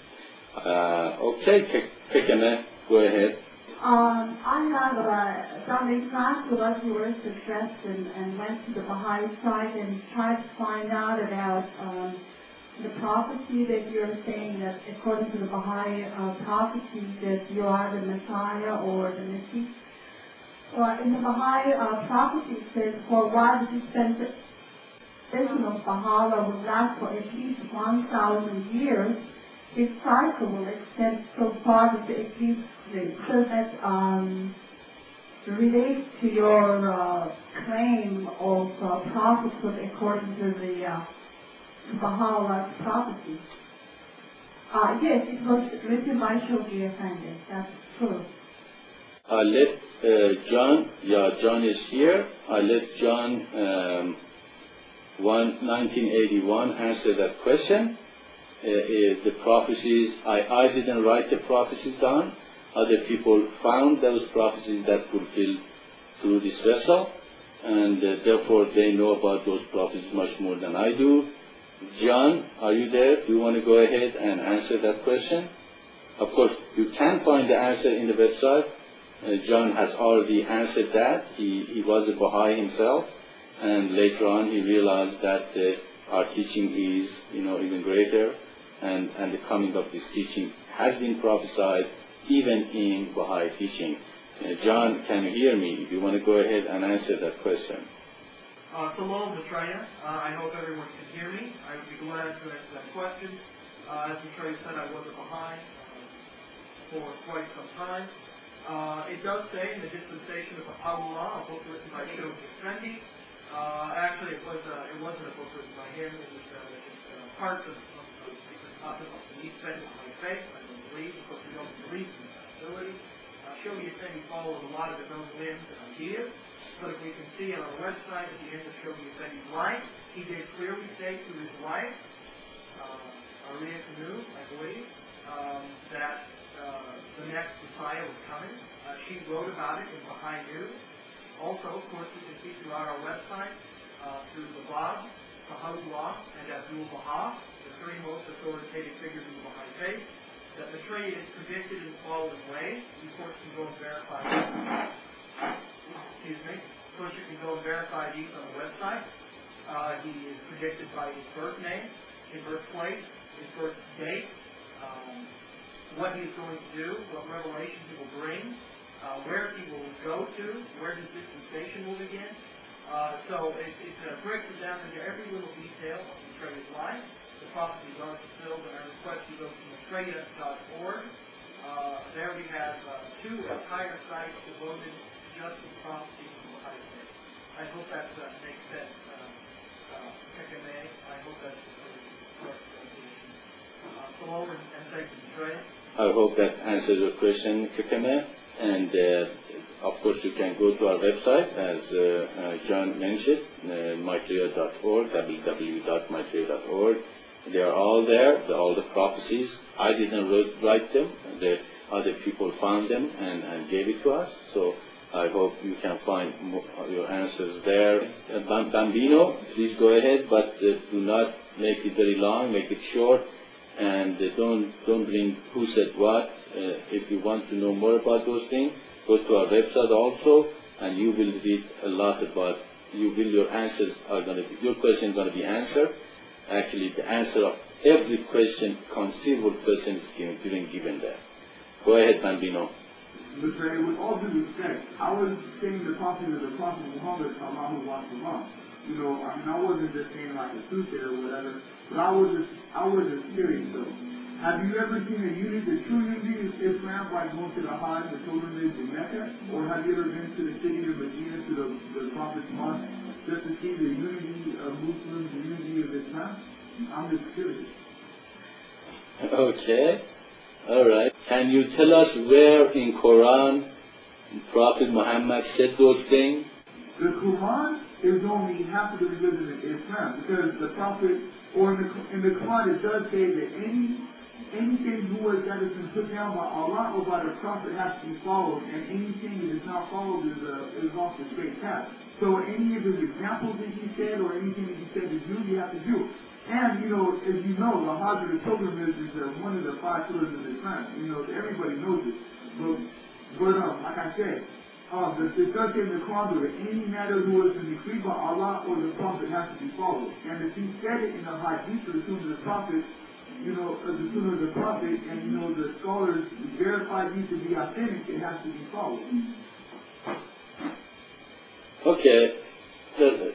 Uh, okay, Kekeme, go ahead. Um, I have uh, done exactly what you were suggesting and went to the Baha'i site and tried to find out about um, the prophecy that you're saying that according to the Baha'i uh, prophecy that you are the Messiah or the Messiah. Well, in the Baha'i uh, prophecy it says, for a while the dispensation of Baha'u'llah will last for at least one thousand years. His cycle will extend so far that the eclipse so that um, relates to your uh, claim of uh, prophethood according to the uh, Baha'u'llah's prophecy. Uh, yes, it was written by Shoghi Effendi. That's true. I let uh, John, yeah, John is here. I let John, um, one, nineteen eighty-one, answer that question. Uh, uh, the prophecies, I, I didn't write the prophecies down. Other people found those prophecies that fulfilled through this vessel, and uh, therefore they know about those prophecies much more than I do. John, are you there? Do you want to go ahead and answer that question? Of course, you can find the answer in the website. Uh, John has already answered that. He, he was a Baha'i himself, and later on he realized that uh, our teaching is, you know, even greater, and, and the coming of this teaching has been prophesied even in Baha'i teaching. Uh, John, can you hear me? If you want to go ahead and answer that question. Uh, Salam, Maitreya. Uh, I hope everyone can hear me. I would be glad to answer that question. Uh, as Maitreya said, I was a Baha'i uh, for quite some time. Uh, it does say in the Dispensation of Baha'u'llah, a book written by Shoghi Effendi. Uh, actually, it was uh, it wasn't a book written by him. It was uh, just, uh, part of, of, of the secret topic of the Effendi of my faith. I don't believe, because we don't believe in the possibility. Uh, Shoghi Effendi followed a lot of his own whims and ideas. But if we can see on our website at the end of Shoghi Effendi's life, he did clearly state to his wife, uh, Aria Kanu, I believe, um, that uh, the next Messiah was coming. Uh, she wrote about it in Baha'i News. Also, of course, you can see throughout our website, uh, through the Bab, Baha'u'llah, and Abdul Baha, the three most authoritative figures in the Baha'i faith, that Maitreya is predicted in the following way. You, of course, can go and verify Excuse me. Of course, you can go and verify these on the website. Uh, he is predicted by his birth name, his birthplace, his birth date, um, what he is going to do, what revelation he will bring, uh, where he will go to, where his dispensation will begin. Uh, so it, it uh, breaks it down into every little detail of Maitreya's life. The prophecies are fulfilled, and I request you go to Maitreya dot org. Uh, there we have uh, two entire sites devoted just to prophecies of the Baha'i faith. I hope that uh, makes sense. Uh, uh, I hope that's the correct pronunciation. Uh, so over and thank you, Maitreya. I hope that answers your question, Kekeme. And uh, of course, you can go to our website, as uh, uh, John mentioned, uh, Maitreya dot org, w w w dot maitreya dot org. They are all there, the, all the prophecies. I didn't wrote, write them. The other people found them and, and gave it to us. So I hope you can find more, your answers there. Uh, Bambino, please go ahead, but uh, do not make it very long. Make it short, and uh, don't don't bring who said what. uh, if you want to know more about those things, go to our website also, and you will read a lot about, you will, your answers are going to be, your question is going to be answered. Actually, the answer of every question, conceivable question is given, given, given there. Go ahead, Bambino. Mister With all due respect, I was saying the prophet of the Prophet Muhammad sallallahu alaihi wasallam. You know, I mean, I wasn't just saying like a soothsayer or whatever, but I was just, I was just curious though. Have you ever seen a unity, the true unity of Islam, like going to the Hajj, the pilgrimage in Mecca? Or have you ever been to the city of Medina, to the, the Prophet's mosque, just to see the unity of Muslims, the unity of Islam? I'm just curious. Okay. All right. Can you tell us where in Quran Prophet Muhammad said those things? The Quran is only half of the religion of Islam, because the Prophet, or in the, in the Quran it does say that any anything who was that has been put down by Allah or by the Prophet has to be followed, and anything that is not followed is uh, is off the straight path. So any of his examples that he said, or anything that he said to do, you have to do. And, you know, as you know, the Hajj or the pilgrimage is uh, one of the five pillars of Islam. You know, everybody knows it. But, but um, like I said, um, the, it does say in the Quran that any matter who has been decreed by Allah or the Prophet has to be followed. And if he said it in the Hadith or the Sunnah of the Prophet, you know, uh, the Sunnah of the Prophet, and, you know, the scholars verify these to be authentic, it has to be followed. Okay. The,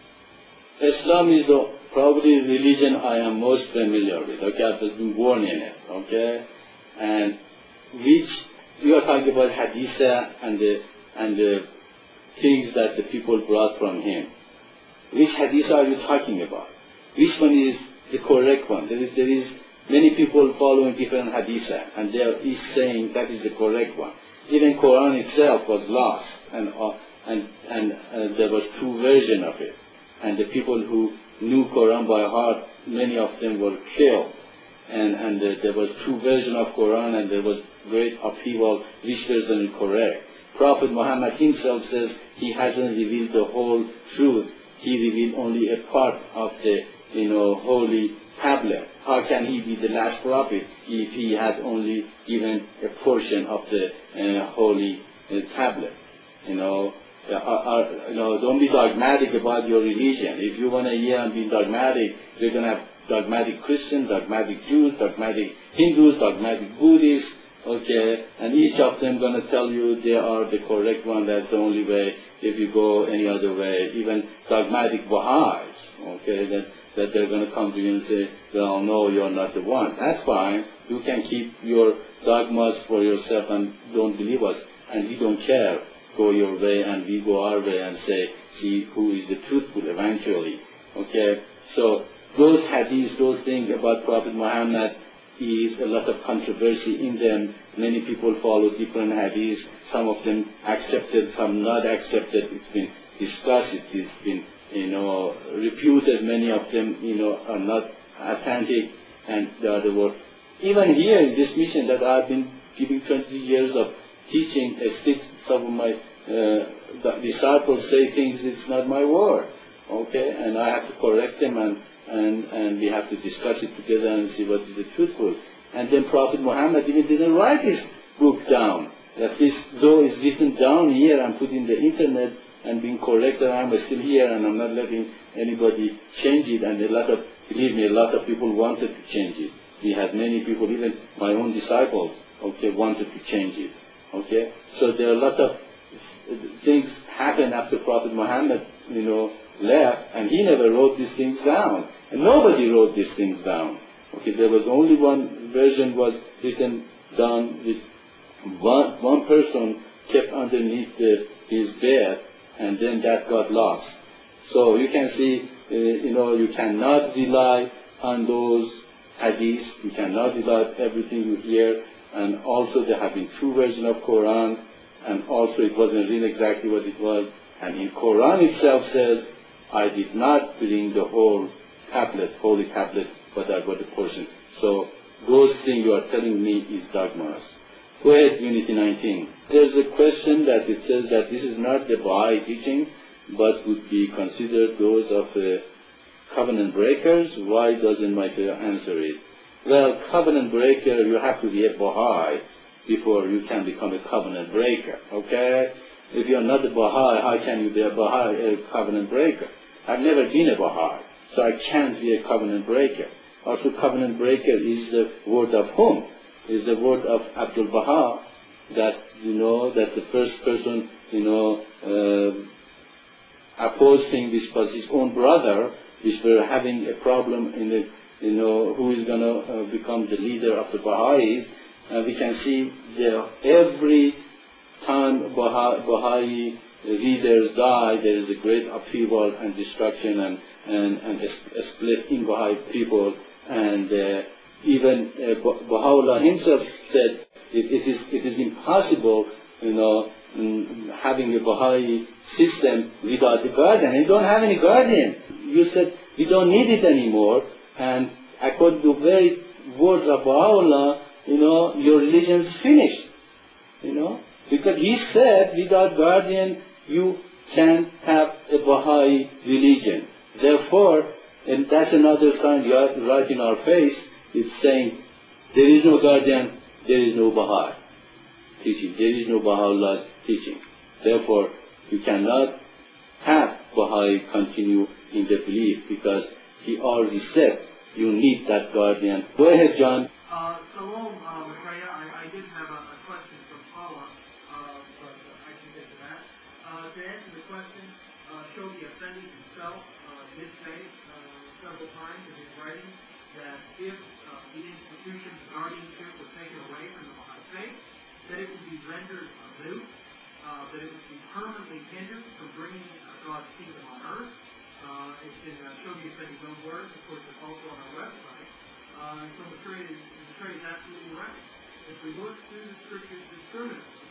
Islam is the probably religion I am most familiar with. Okay, I've been born in it. Okay, and which you are talking about Hadith and the and the things that the people brought from him. Which Hadith are you talking about? Which one is the correct one? There is there is many people following different Hadith, and they are each saying that is the correct one. Even Quran itself was lost, and uh, and and uh, there was two versions of it. And the people who knew Quran by heart, many of them were killed. And, and uh, there was two versions of Quran, and there was great upheaval, which version is correct. Prophet Muhammad himself says he hasn't revealed the whole truth. He revealed only a part of the, you know, holy tablet. How can he be the last prophet if he had only given a portion of the uh, holy uh, tablet? You know, Uh, uh, you know, don't be dogmatic about your religion. If you want to hear and be dogmatic, you're going to have dogmatic Christians, dogmatic Jews, dogmatic Hindus, dogmatic Buddhists, okay, and each of them going to tell you they are the correct one, that's the only way. If you go any other way, even dogmatic Baha'is, okay, that, that they're going to come to you and say, well, no, you're not the one. That's fine. You can keep your dogmas for yourself and don't believe us, and we don't care. Go your way and we go our way and say, see who is the truthful eventually. Okay? So those hadiths, those things about Prophet Muhammad is a lot of controversy in them. Many people follow different hadiths. Some of them accepted, some not accepted. It's been discussed, it's been, you know, refuted. Many of them, you know, are not authentic, and the other word. Even here in this mission that I've been giving twenty years of teaching, a six, some of my uh, disciples say things, it's not my word, okay, and I have to correct them, and, and, and we have to discuss it together and see what is the truthful. And then Prophet Muhammad even didn't write his book down. That this, though it's written down here and put in the internet and being corrected, I'm still here and I'm not letting anybody change it, and a lot of, believe me, a lot of people wanted to change it. We had many people, even my own disciples, okay, wanted to change it. Okay, so there are a lot of things happen after Prophet Muhammad, you know, left, and he never wrote these things down, and nobody wrote these things down. Okay, there was only one version was written down with one one person kept underneath the, his bed, and then that got lost. So you can see, uh, you know, you cannot rely on those hadiths. You cannot rely on everything you hear. And also there have been two versions of Quran, and also it wasn't really exactly what it was. And in Quran itself says, I did not bring the whole tablet, holy tablet, but I got a portion. So those things you are telling me is dogmas. Go ahead, Unity nineteen. There's a question that it says that this is not the Baha'i teaching, but would be considered those of the covenant breakers. Why doesn't my answer it? Well, covenant breaker, you have to be a Baha'i. before you can become a covenant breaker, okay? If you're not a Baha'i, how can you be a Baha'i, a covenant breaker? I've never been a Baha'i, so I can't be a covenant breaker. Also, covenant breaker is the word of whom? Is the word of Abdul Baha, that, you know, that the first person, you know, uh, opposed him, which was his own brother, which were having a problem in the, you know, who is going to uh, become the leader of the Baha'is. And we can see that every time Baha, Baha'i leaders die, there is a great upheaval and destruction and, and, and a, a split in Baha'i people. And uh, even uh, Baha'u'llah himself said it, it, is, it is impossible, you know, mm, having a Baha'i system without a guardian. You don't have any guardian. You said you don't need it anymore. And according to the very words of Baha'u'llah, you know, your religion is finished. You know, because he said without guardian you can't have a Baha'i religion. Therefore, and that's another sign right in our face, it's saying there is no guardian, there is no Baha'i teaching, there is no Baha'u'llah's teaching. Therefore, you cannot have Baha'i continue in the belief because he already said you need that guardian. Go ahead, John. Uh, Shalom, uh, Maitreya. I, I did have a, a question from Paula, uh, but uh, I can get to that. Uh, to answer the question, uh, Shoghi Effendi himself uh, did say uh, several times in his writing that if uh, the institution of guardianship was taken away from the Baha'i faith, that it would be rendered moot, uh, that it would be permanently hindered from bringing uh, God's kingdom on earth. Uh, it's in uh, Shoghi Effendi's own words, of course, it's also on our website. Uh, so Maitreya is, Maitreya is absolutely right. If we look through the scriptures discriminately,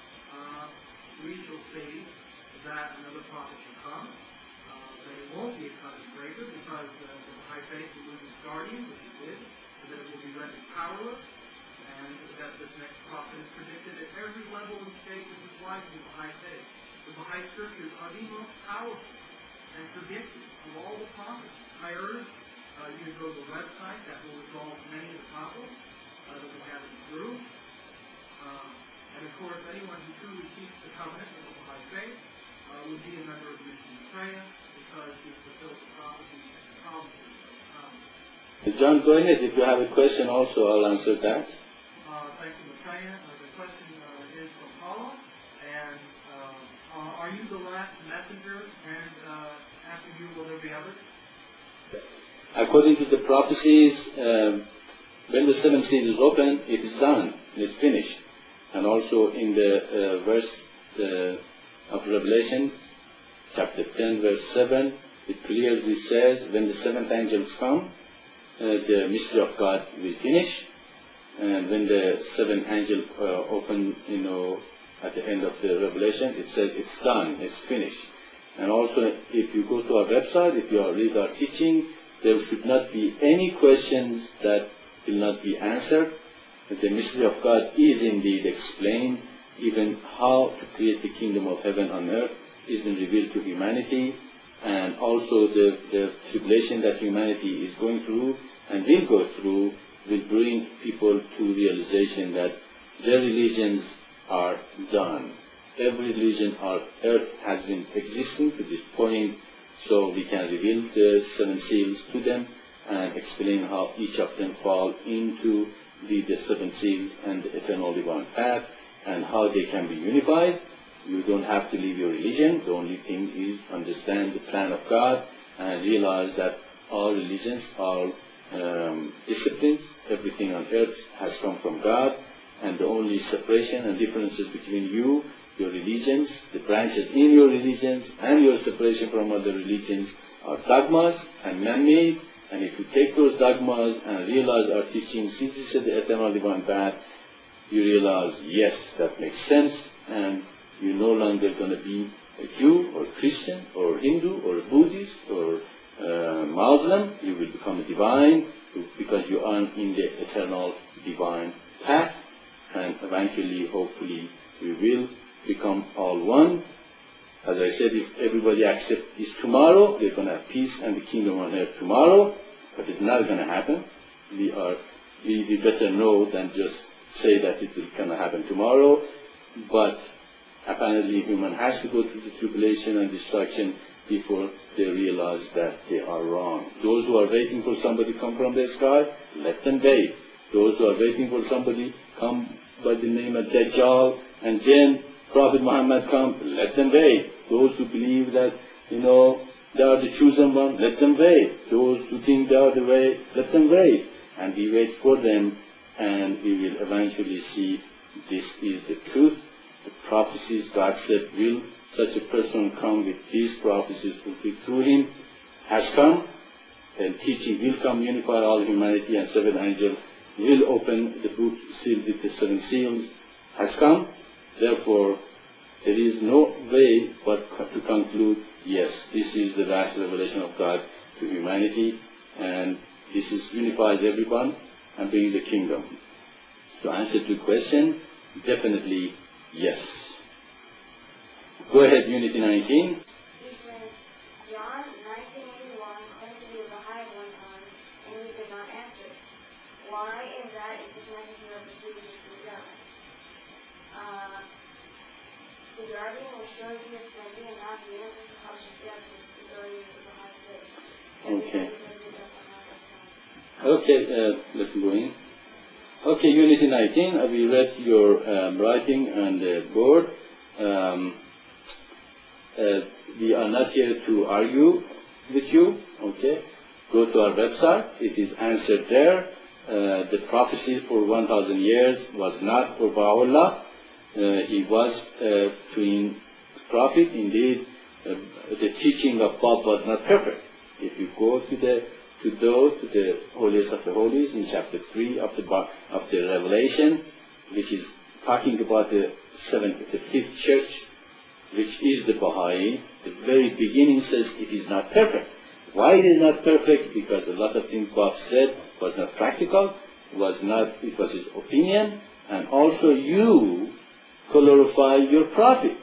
uh, we shall see that another prophet shall come, uh, that it won't be a covenant breaker because uh, the Baha'i faith will lose its guardian, which it did, so that it will be rendered powerless, and that this next prophet is predicted at every level and stage of his life in the Baha'i faith. The Baha'i scriptures are the most powerful and predictive of all the prophets. I urge Uh, you can go to the website that will resolve many of the problems uh, that we have in the group. Uh, and of course, anyone who truly keeps the covenant of the Baha'i faith uh, would be a member of the Mission Maitreya because he fulfills the prophecies and the promises of the covenant. John, go ahead. If you have a question also, I'll answer that. Uh, thank you, Maitreya. Uh, the question uh, is from Paula. And uh, uh, are you the last messenger? And uh, after you, will there be others? According to the prophecies, um, when the seventh seal is open, it is done, it is finished. And also in the uh, verse uh, of Revelation, chapter ten, verse seven, it clearly says, when the seventh angels come, uh, the mystery of God will finish. And when the seventh angel uh, open, you know, at the end of the Revelation, it says it's done, it's finished. And also, if you go to our website, if you read our teaching, there should not be any questions that will not be answered. The mystery of God is indeed explained. Even how to create the kingdom of heaven on earth is been revealed to humanity. And also the, the tribulation that humanity is going through and will go through will bring people to realization that their religions are done. Every religion on earth has been existing to this point. So we can reveal the seven seals to them and explain how each of them fall into the, the seven seals and the eternal divine path and how they can be unified. You don't have to leave your religion. The only thing is understand the plan of God and realize that all religions, all um, disciplines, everything on earth has come from God, and the only separation and differences between you, your religions, the branches in your religions, and your separation from other religions are dogmas and man-made. And if you take those dogmas and realize our teaching, since this is the eternal divine path, you realize, yes, that makes sense, and you're no longer going to be a Jew or Christian or Hindu or a Buddhist or uh, Muslim. You will become a divine because you are in the eternal divine path, and eventually, hopefully, we will become all one. As I said, if everybody accepts this tomorrow, they're going to have peace and the kingdom on earth tomorrow, but it's not going to happen. We are, we, we better know than just say that it will gonna happen tomorrow, but apparently human has to go through the tribulation and destruction before they realize that they are wrong. Those who are waiting for somebody to come from the sky, let them wait. Those who are waiting for somebody come by the name of Dajjal, and then Prophet Muhammad come, let them wait. Those who believe that, you know, they are the chosen one, let them wait. Those who think they are the way, let them wait. And we wait for them, and we will eventually see this is the truth. The prophecies God said, will such a person come with these prophecies fulfilled through him, has come, and teaching will come, unify all humanity, and seven angels will open the book sealed with the seven seals, has come. Therefore, there is no way but to conclude, yes, this is the last revelation of God to humanity, and this is unifies everyone and brings the kingdom. To answer to the question, definitely yes. Go ahead, Unity nineteen. He says, John nineteen eighty-one claimed to be a Baha'i at one time, and he did not answer. Why is that if this message of procedures from God? Uh, the Guardian will show you it's going to be enough to answer the question of death and stability of the Baha'i faith. Okay. Okay, uh, let's go in. Okay, Unity nineteen, uh, we read your um, writing on the board. Um, uh, we are not here to argue with you, okay? Go to our website, it is answered there. Uh, the prophecy for one thousand years was not for Baha'u'llah. Uh, he was uh, twin prophet. Indeed, uh, the teaching of Bob was not perfect. If you go to the to go to the holiest of the holies in chapter three of the of the Revelation, which is talking about the seventh, the fifth church, which is the Baha'i, the very beginning says it is not perfect. Why it is not perfect? Because a lot of things Bob said was not practical, was not, it was his opinion, and also you glorify your prophet.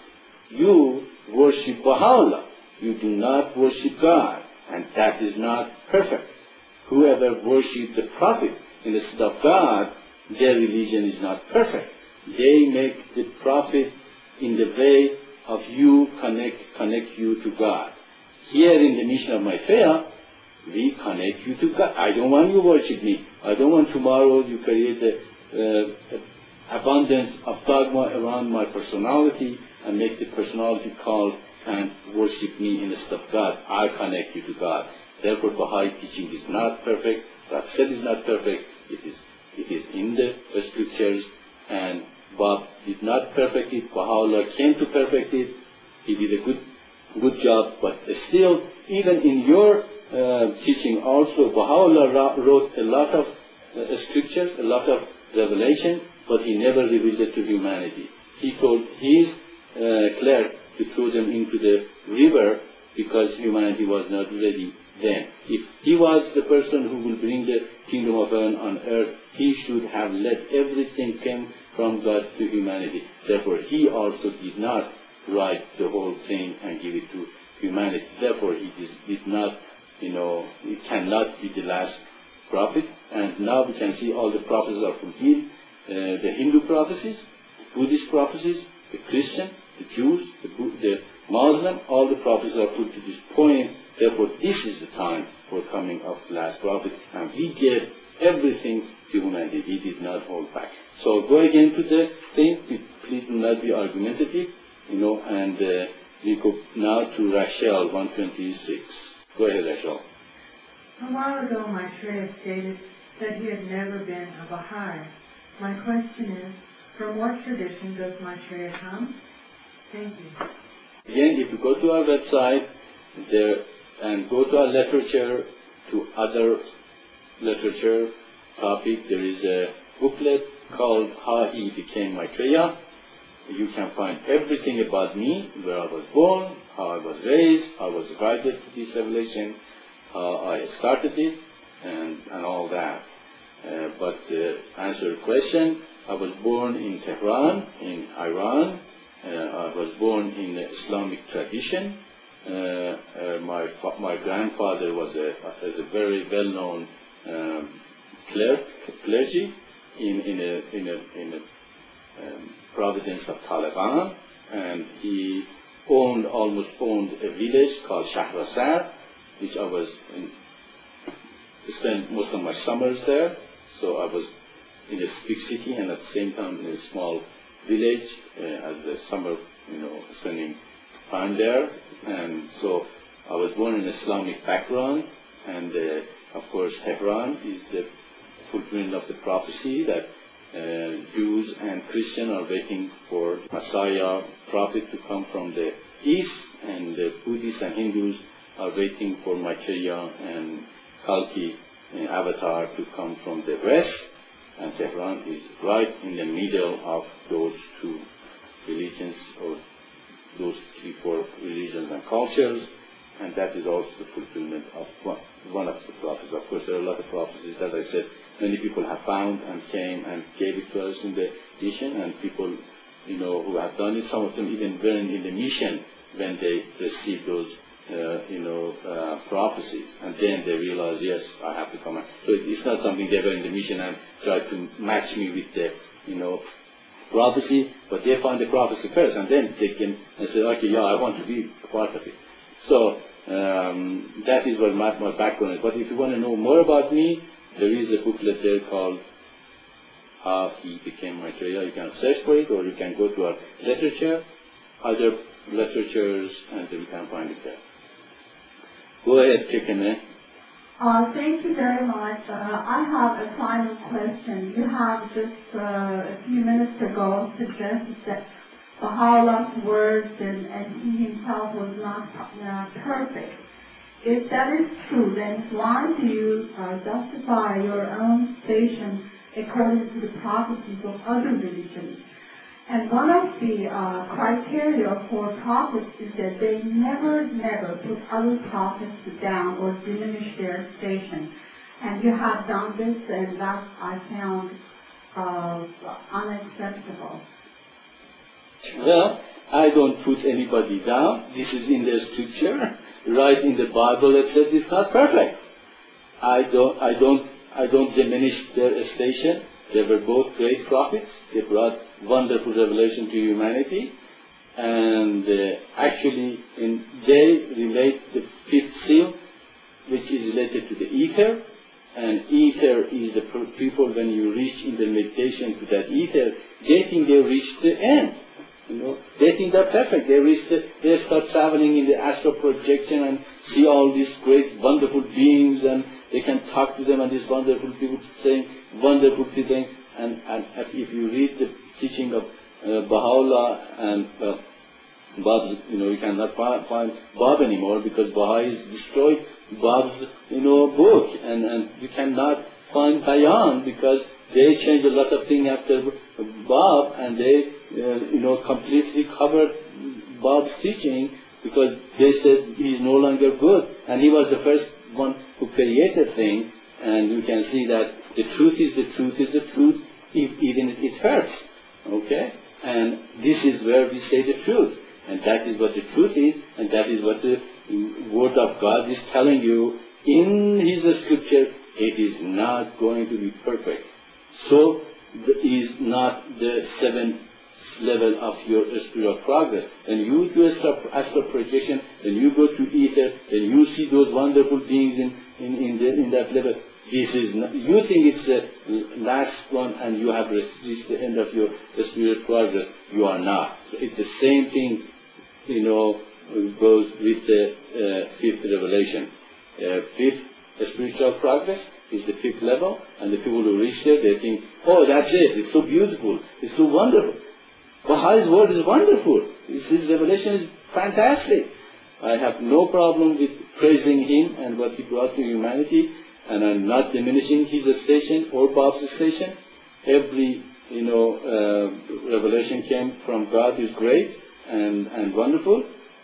You worship Baha'u'llah. You do not worship God, and that is not perfect. Whoever worships the prophet instead of God, their religion is not perfect. They make the prophet in the way of you connect connect you to God. Here in the mission of Maitreya, we connect you to God. I don't want you to worship me. I don't want tomorrow you create the uh, abundance of dogma around my personality and make the personality call and worship me instead of God. I connect you to God. Therefore, Baha'i teaching is not perfect. God said is not perfect. It is it is in the scriptures, and Bob did not perfect it. Baha'u'llah came to perfect it. He did a good good job, but still, even in your uh, teaching also, Baha'u'llah wrote a lot of uh, scriptures, a lot of revelation, but he never revealed it to humanity. He told his uh, clerk to throw them into the river because humanity was not ready then. If he was the person who will bring the kingdom of heaven on earth, he should have let everything come from God to humanity. Therefore, he also did not write the whole thing and give it to humanity. Therefore, it is did not, you know, it cannot be the last prophet. And now we can see all the prophecies are fulfilled. Uh, the Hindu prophecies, Buddhist prophecies, the Christian, the Jews, the, the Muslim, all the prophecies are put to this point. Therefore, this is the time for coming of the last prophet. And we gave everything to humanity. We did not hold back. So go again to the thing. Please do not be argumentative. You know, and uh, we go now to Rachel one twenty-six. Go ahead, Rachel. A while ago, Maitreya stated that he had never been a Baha'i. My question is, from what tradition does Maitreya come? Thank you. Again, if you go to our website there and go to our literature, to other literature topic, there is a booklet called How He Became Maitreya. You can find everything about me, where I was born, how I was raised, how I was guided to this revelation, how I started it, and, and all that. Uh, but to uh, answer your question, I was born in Tehran, in Iran. Uh, I was born in the Islamic tradition. Uh, uh, my my grandfather was a, was a very well-known um, clerk, clergy in, in a, in a, in a um, province of Taliban, and he owned, almost owned a village called Shahrasar, which I was in, spent most of my summers there. So I was in a big city and at the same time in a small village uh, as a summer, you know, spending time there. And so I was born in Islamic background, and uh, of course Tehran is the fulfillment of the prophecy that uh, Jews and Christians are waiting for Messiah, prophet, to come from the east, and the Buddhists and Hindus are waiting for Maitreya and Kalki, an avatar, to come from the west. And Tehran is right in the middle of those two religions, or those three, four religions and cultures, and that is also the fulfillment of one, one of the prophecies. Of course, there are a lot of prophecies, as I said, many people have found and came and gave it to us in the mission, and people, you know, who have done it, some of them even weren't in the mission when they received those, uh, you know, uh, prophecies, and then they realized, yes, I have to come. So it's not something they were in the mission and tried to match me with the, you know, prophecy, but they find the prophecy first, and then they can and say, okay, yeah, I want to be a part of it. So um, that is what my, my background is. But if you want to know more about me, there is a booklet there called How He Became Maitreya. You can search for it, or you can go to our literature, other literatures, and you can find it there. Go ahead, Kekene. Uh, thank you very much. Uh, I have a final question. You have just uh, a few minutes ago suggested that Baha'u'llah's words and, and he himself was not uh, perfect. If that is true, then why do you uh, justify your own station according to the prophecies of other religions? And one of the uh, criteria for prophets is that they never, never put other prophets down or diminish their station. And you have done this, and that I found uh, unacceptable. Well, I don't put anybody down. This is in the scripture, right in the Bible. It says it's not perfect. I don't, I don't, I don't diminish their station. They were both great prophets. They brought wonderful revelation to humanity, and uh, actually, in, they relate the fifth seal, which is related to the ether. And ether is the people, when you reach in the meditation to that ether, they think they reached the end. You know, they think they're perfect. They reach the, they start traveling in the astral projection and see all these great, wonderful beings, and they can talk to them, and these wonderful people saying wonderful things. And, and if you read the teaching of uh, Baha'u'llah and uh, Bab, you know, you cannot find, find Bab anymore because Baha'i has destroyed Bab's, you know, book, and, and you cannot find Bayan because they changed a lot of things after Bab, and they, uh, you know, completely covered Bab's teaching because they said he is no longer good, and he was the first one who created things, and you can see that the truth is the truth is the truth, if, even if it hurts, okay? And this is where we say the truth, and that is what the truth is, and that is what the Word of God is telling you in His scripture. It is not going to be perfect. So the, is not the seventh level of your spiritual progress. When you do astral, astral projection, when you go to ether, then you see those wonderful beings in, in, in, the, in that level. This is not, you think it's the last one and you have reached the end of your spiritual progress. You are not. So it's the same thing, you know, goes with the uh, fifth revelation. Uh, fifth spiritual progress is the fifth level, and the people who reach there, they think, oh, that's it, it's so beautiful, it's so wonderful. Baha'u'llah's word is wonderful. His revelation is fantastic. I have no problem with praising him and what he brought to humanity, and I'm not diminishing his station or Bab's station. Every, you know, uh, revelation came from God is great and, and wonderful,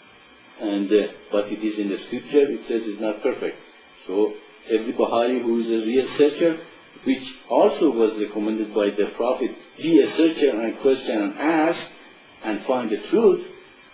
and uh, but it is in the scripture, it says it's not perfect. So every Baha'i who is a real searcher, which also was recommended by the Prophet, be a searcher and question and ask and find the truth,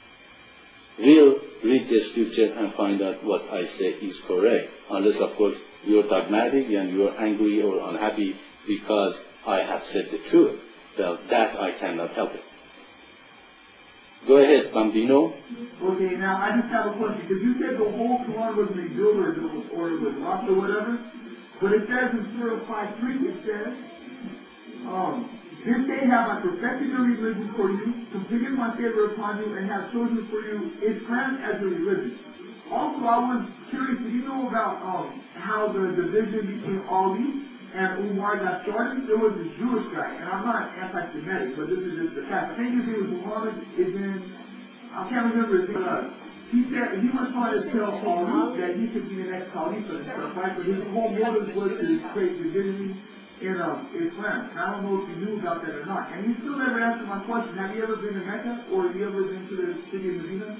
will read the scripture and find out what I say is correct. Unless, of course, you are dogmatic and you are angry or unhappy because I have said the truth. Well, that I cannot help it. Go ahead, Bambino. Okay, now I just have a question, because you said the whole Quran was revealed or, or it was lost or whatever, but it says in Surah five three, it says, um, this day have I perfected your religion for you, completed my favor upon you, and have chosen for you Islam as your religion. Also, I was curious, do you know about um, how the division between Ali and Umar got started? There was this Jewish guy, and I'm not anti-Semitic, but this is just the fact. I think his name was Muhammad Ibn, I can't remember his name. Uh, he said he was trying to tell Ali that he could be the next Caliph and stuff, right? But his whole motive was to create division in um, Islam. And I don't know if you knew about that or not. And you still never answered my question. Have you ever been to Mecca, or have you ever been to the city of Medina?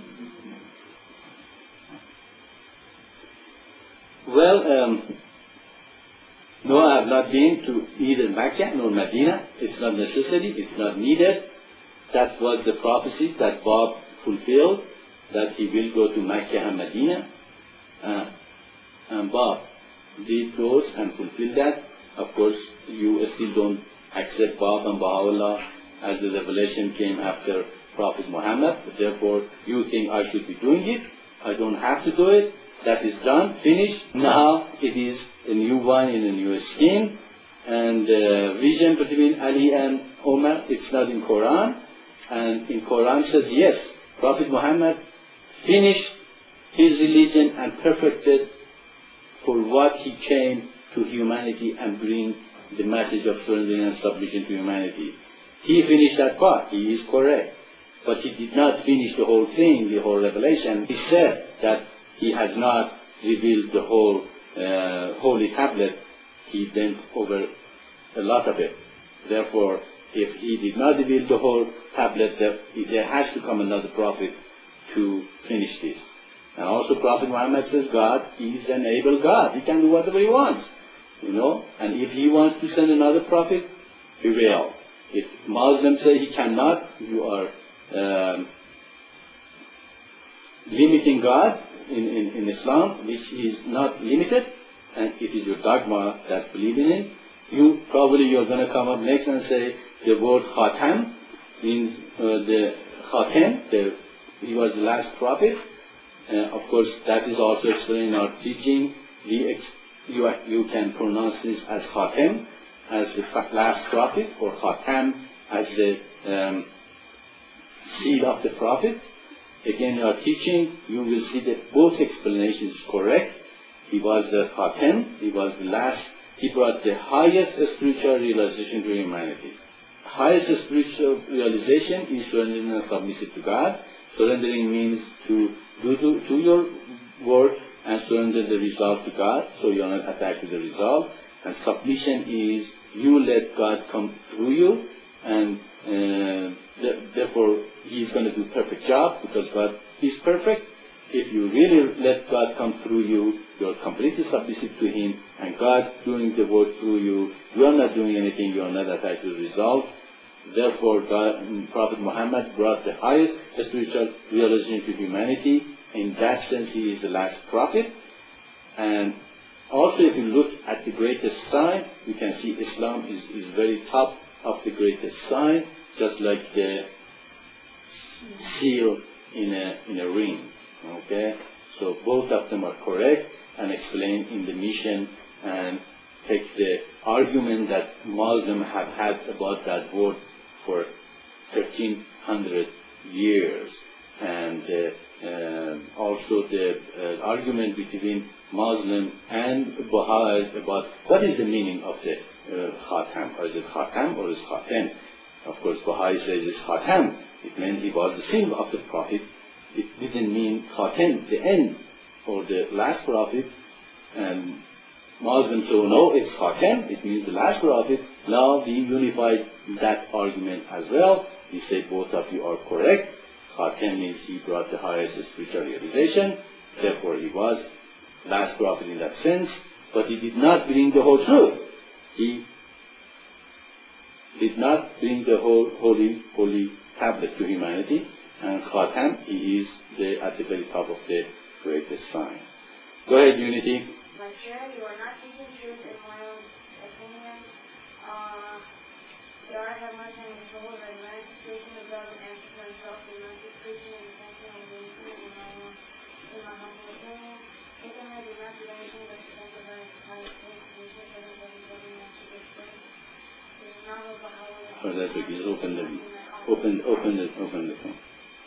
Well, um, no, I have not been to either Mecca nor Medina. It's not necessary. It's not needed. That was the prophecy that Bob fulfilled, that he will go to Mecca and Medina. Uh, and Bob did those and fulfilled that. Of course, you still don't accept Bob and Baha'u'llah as the revelation came after Prophet Muhammad. Therefore, you think I should be doing it. I don't have to do it. That is done, finished. Now it is a new one in a new skin. And the uh, vision between Ali and Umar, it's not in Quran. And in Quran says, yes, Prophet Muhammad finished his religion and perfected for what he came to humanity and bring the message of surrender and submission to humanity. He finished that part. He is correct. But he did not finish the whole thing, the whole revelation. He said that he has not revealed the whole uh, holy tablet. He bent over a lot of it. Therefore, if he did not reveal the whole tablet, there has to come another prophet to finish this. And also Prophet Muhammad says God is an able God. He can do whatever he wants. You know? And if he wants to send another prophet, he will. If Muslims say he cannot, you are um, limiting God in, in, in Islam, which is not limited, and it is your dogma that believe in it. You probably you're going to come up next and say the word Khatam means uh, the Khatam, the, he was the last prophet. Uh, of course, that is also explained in our teaching. The ex you, you can pronounce this as Khatam, as the last prophet, or Khatam as the um, seal of the prophets. Again, in our teaching, you will see that both explanations correct. He was the Khatam, he was the last, he brought the highest spiritual realization to humanity. Highest spiritual realization is surrendering and submissive to God. Surrendering means to do to, to your work and surrender the result to God, so you are not attached to the result. And submission is you let God come through you, and uh, th therefore He is going to do a perfect job because God is perfect. If you really let God come through you, you are completely submissive to Him, and God doing the work through you, you are not doing anything, you are not attached to the result. Therefore, God, Prophet Muhammad brought the highest spiritual realization to humanity. In that sense, he is the last prophet. And also, if you look at the greatest sign, you can see Islam is, is very top of the greatest sign, just like the seal in a, in a ring. Okay? So both of them are correct and explained in the mission, and take the argument that Muslims have had about that word for thirteen hundred years, and uh, uh, also the uh, argument between Muslim and Baha'is about what is the meaning of the uh, Khatam. Or is it Khatam or is it Khatam? Of course, Baha'i says it's Khatam. It meant he was the seal of the Prophet. It didn't mean Khatam, the end, or the last Prophet. And Muslims say, no, it's Khatam, it means the last Prophet. Now we unified that argument as well. We say both of you are correct. Khatam means he brought the highest spiritual realization. Therefore he was last Prophet in that sense. But he did not bring the whole truth. He did not bring the whole holy, holy tablet to humanity. And Khatam, he is the, at the very top of the greatest sign. Go ahead, Unity. But sure, you are not teaching truth in my own opinion. Uh, God had much on his soul that man is speaking of God and answer for himself and not be preaching and thinking and being food in my own, in my humble opinion. Internet did not do anything but present the very precise things, which is seven seven seven after this thing. This is not over how we Oh, that's okay. Just open the, open, open the, open the phone.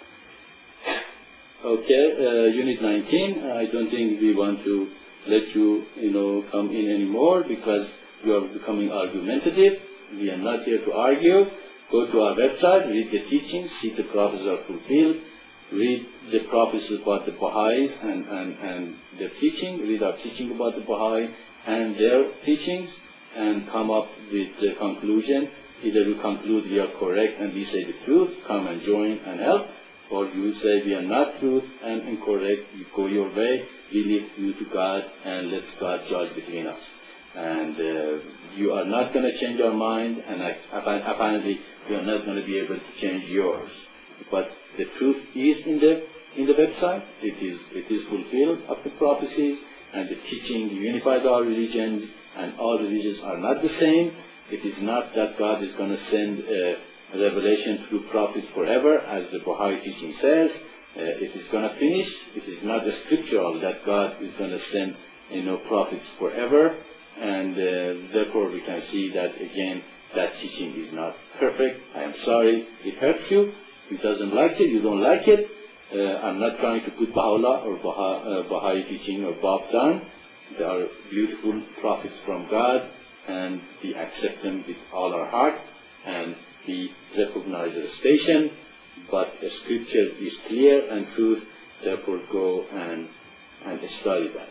Okay, uh, Unit nineteen. I don't think we want to let you, you know, come in anymore because you are becoming argumentative. We are not here to argue. Go to our website, read the teachings, see the prophecies are fulfilled, read the prophecies about the Baha'is and, and, and their teaching, read our teaching about the Baha'i and their teachings, and come up with the conclusion. Either you conclude we are correct and we say the truth, come and join and help, or you say we are not truth and incorrect, you go your way, we leave you to God and let God judge between us. And uh, you are not going to change our mind, and I, apparently you are not going to be able to change yours. But the truth is in the in the website. It is it is fulfilled of the prophecies and the teaching unified all religions, and all religions are not the same. It is not that God is going to send a revelation through prophets forever, as the Baha'i teaching says. Uh, it is going to finish. It is not the scriptural that God is going to send, you know, prophets forever. And uh, therefore we can see that again, that teaching is not perfect. I am sorry, it hurts you. It doesn't like it, you don't like it. Uh, I'm not trying to put Baha'u'llah or Baha, uh, Baha'i teaching or Bab down. They are beautiful prophets from God, and we accept them with all our heart, and we recognize their station. But the scripture is clear and truth, therefore go and, and study that.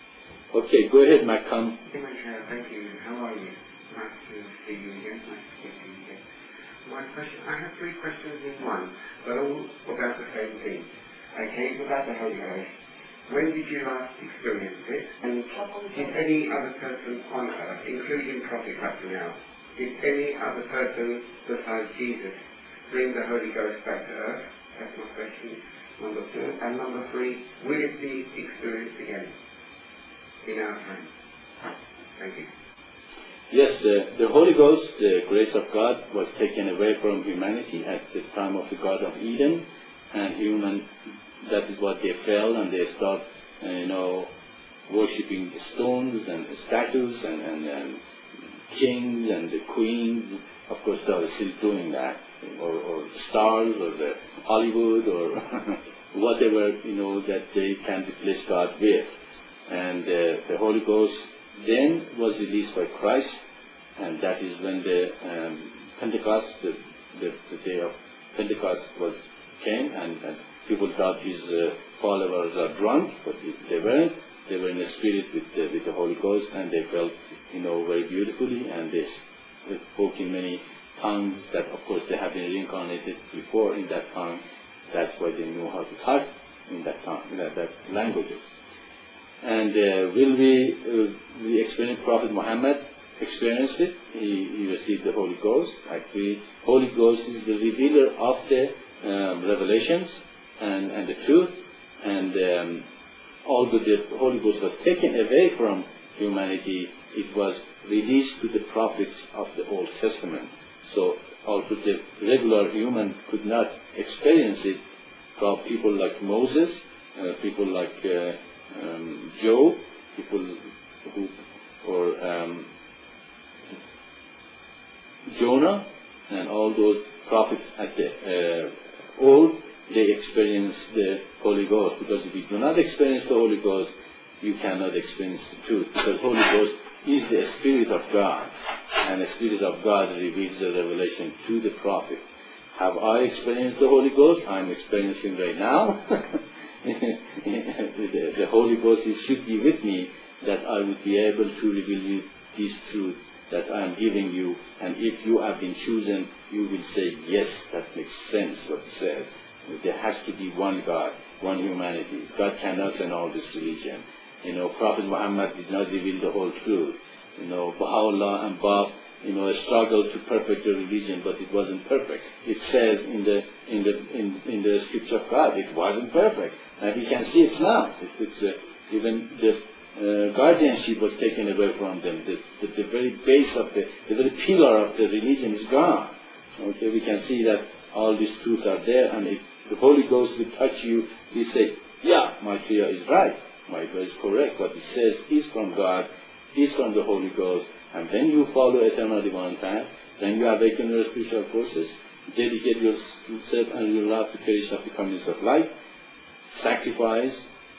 Okay, go ahead, Malcolm. Thank you. How are you? Nice to see you again. Nice to speak to you again. My question, I have three questions in one, but all about the same thing. Okay, about the Holy Ghost. When did you last experience it? And did any other person on earth, including prophets up to now, did any other person besides Jesus bring the Holy Ghost back to earth? That's my question. Number two. And number three, will it be experienced again in our time? Thank you. Yes, the, the Holy Ghost, the grace of God, was taken away from humanity at the time of the Garden of Eden, and human, that is what they fell, and they start, uh, you know, worshipping the stones and the statues and, and, and kings and the queens. Of course, they are still doing that, or, or stars, or the Hollywood, or whatever, you know, that they can replace God with. And uh, the Holy Ghost then was released by Christ, and that is when the um, Pentecost, the, the, the day of Pentecost was came, and, and people thought his uh, followers are drunk, but they weren't. They were in the spirit with the, with the Holy Ghost, and they felt, you know, very beautifully, and they spoke in many tongues that, of course, they have been reincarnated before in that tongue. That's why they knew how to talk in that tongue, in that, that languages. And uh, will we, uh, we experience Prophet Muhammad experienced it? He, he received the Holy Ghost. Actually, Holy Ghost is the revealer of the um, revelations and, and the truth. And um, although the Holy Ghost was taken away from humanity, it was released to the prophets of the Old Testament. So also the regular human could not experience it. From people like Moses, uh, people like uh, um, Job, people who, or um, Jonah, and all those prophets at the uh, old, they experience the Holy Ghost. Because if you do not experience the Holy Ghost, you cannot experience the truth. Because Holy Ghost is the Spirit of God, and the Spirit of God reveals the revelation to the prophet. Have I experienced the Holy Ghost? I'm experiencing right now. the, the Holy Ghost should be with me, that I would be able to reveal you this truth that I am giving you. And if you have been chosen, you will say, yes, that makes sense what it says. There has to be one God, one humanity. God cannot send all this religion. You know, Prophet Muhammad did not reveal the whole truth. You know, Baha'u'llah and Bab, you know, struggled to perfect the religion, but it wasn't perfect. It says in the in the in, in the scripture of God, it wasn't perfect, and we can see it now. It's, it's uh, even the uh, guardianship was taken away from them. The, the, the very base of the, the very pillar of the religion is gone. Okay, we can see that all these truths are there, and if the Holy Ghost will touch you, you say, yeah, my Kriya is right, my Kriya is correct, what it says is from God, is from the Holy Ghost, and when you follow eternal divine path, then you awaken your spiritual forces, dedicate yourself and your life to creation of the community of life, sacrifice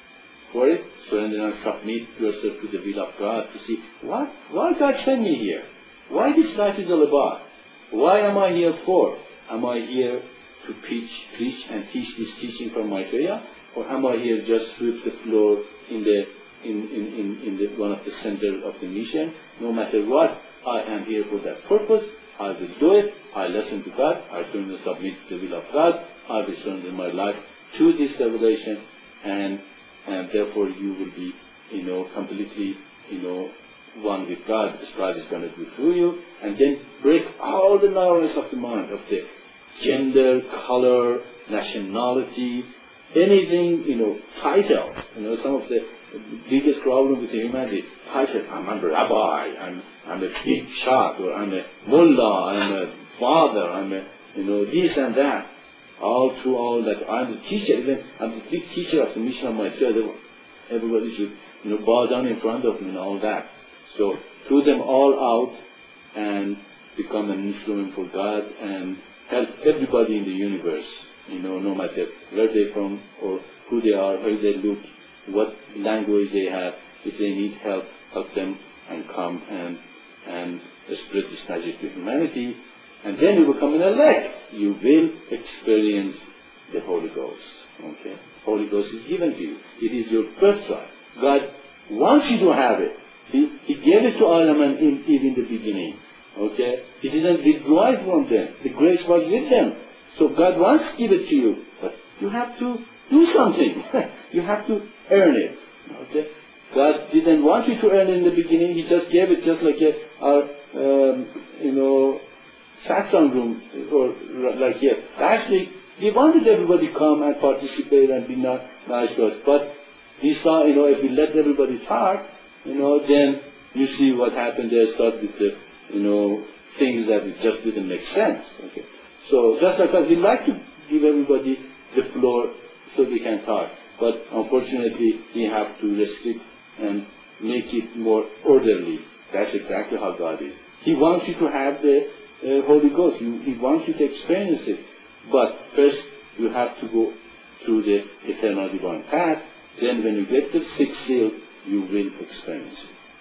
for it, surrender and submit yourself to the will of God to see, what, why God sent me here? Why this life is all about? Why am I here for? Am I here to preach, preach and teach this teaching from my Kriya? Or am I here just sweep the floor in the in, in, in, in the, one of the centers of the mission? No matter what, I am here for that purpose. I will do it. I listen to God. I turn and submit to the will of God. I will surrender my life to this revelation, and and therefore you will be, you know, completely, you know, one with God, as God is going to do through you, and then break all the narrowness of the mind, of the gender, color, nationality, anything, you know, titles. You know, some of the biggest problem with the humanity, title. I'm a rabbi, I'm, I'm a big shot, or I'm a mullah, I'm a father, I'm a, you know, this and that. All through all that, I'm the teacher, even I'm the big teacher of the mission of my church. Everybody should, you know, bow down in front of me and all that. So throw them all out and become an instrument for God and help everybody in the universe, you know, no matter where they're from or who they are, where they look, what language they have. If they need help, help them and come and and spread this magic to humanity. And then you become an elect. You will experience the Holy Ghost. Okay? Holy Ghost is given to you. It is your birthright. God wants you to have it. He, he gave it to Adam and Eve in the beginning. Okay? He didn't withdraw it from them. The grace was with them. So God wants to give it to you. But you have to do something. You have to earn it. Okay? God didn't want you to earn it in the beginning. He just gave it just like a, our, um, you know, satsang room, or like here. Actually, we wanted everybody to come and participate and be nice to us. But we saw, you know, if we let everybody talk, you know, then you see what happened there. Start with the, you know, things that it just didn't make sense. Okay. So just like that, we like to give everybody the floor so they can talk. But unfortunately, we have to restrict and make it more orderly. That's exactly how God is. He wants you to have the uh, Holy Ghost. He, he wants you to experience it. But first, you have to go through the eternal divine path. Then when you get the sixth seal, you will experience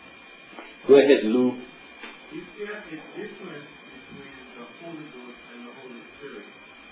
it. Go ahead, Lou. Is there a difference between the Holy Ghost and the Holy Spirit?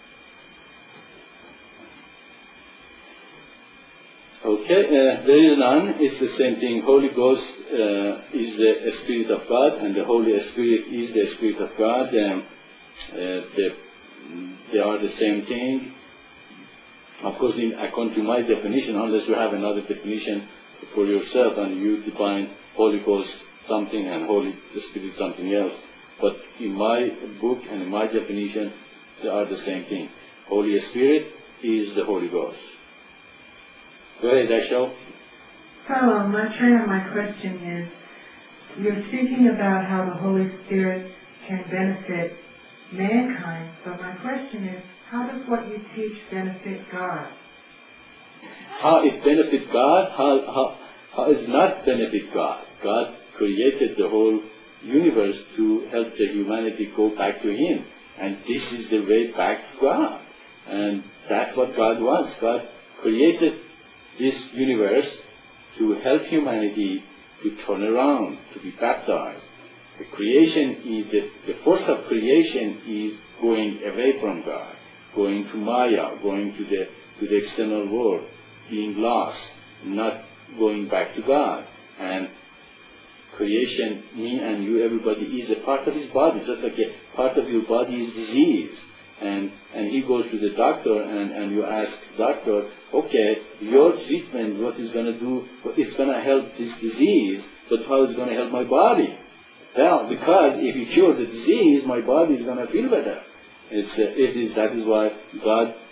Okay, uh, there is none. It's the same thing. Holy Ghost uh, is the Spirit of God, and the Holy Spirit is the Spirit of God. And uh, the, they are the same thing. Of course, in, according to my definition, unless you have another definition for yourself and you define Holy Ghost something and Holy Spirit something else. But in my book and in my definition, they are the same thing. Holy Spirit is the Holy Ghost. Go ahead, Ashel. Hello, my train my question is, you're speaking about how the Holy Spirit can benefit mankind, but my question is, how does what you teach benefit God? How it benefits God? How, how, how it not benefit God? God created the whole universe to help the humanity go back to Him. And this is the way back to God. And that's what God wants. God created this universe to help humanity to turn around, to be baptized. The creation is, the, the force of creation is going away from God, going to Maya, going to the, to the external world, being lost, not going back to God. And creation, me and you, everybody is a part of His body, just like a part of your body is disease. And and he goes to the doctor and, and you ask doctor, okay, your treatment, what is going to do, it's going to help this disease, but how is it going to help my body? Well, because if you cure the disease, my body is going to feel better. It's, uh, it is, that is why God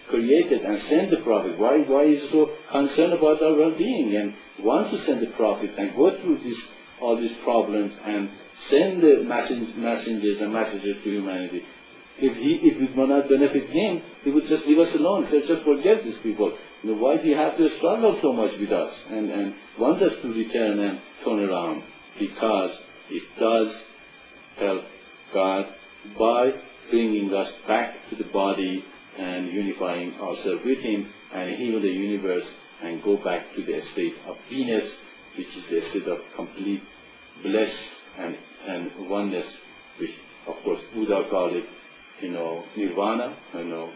created and sent the prophet? Why, why is he so concerned about our well-being and wants to send the prophets and go through this, all these problems and send the messen- messengers and messages to humanity? If he, if it will not benefit him, he would just leave us alone. So just forget these people. You know, why do you have to struggle so much with us and, and want us to return and turn around? Because it does help God by bringing us back to the body and unifying ourselves with Him and heal the universe and go back to the state of beingness, which is the state of complete bliss and, and oneness, which of course Buddha called it, you know, nirvana, you know,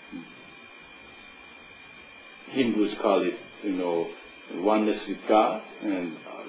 Hindus call it, you know, oneness with God, and uh,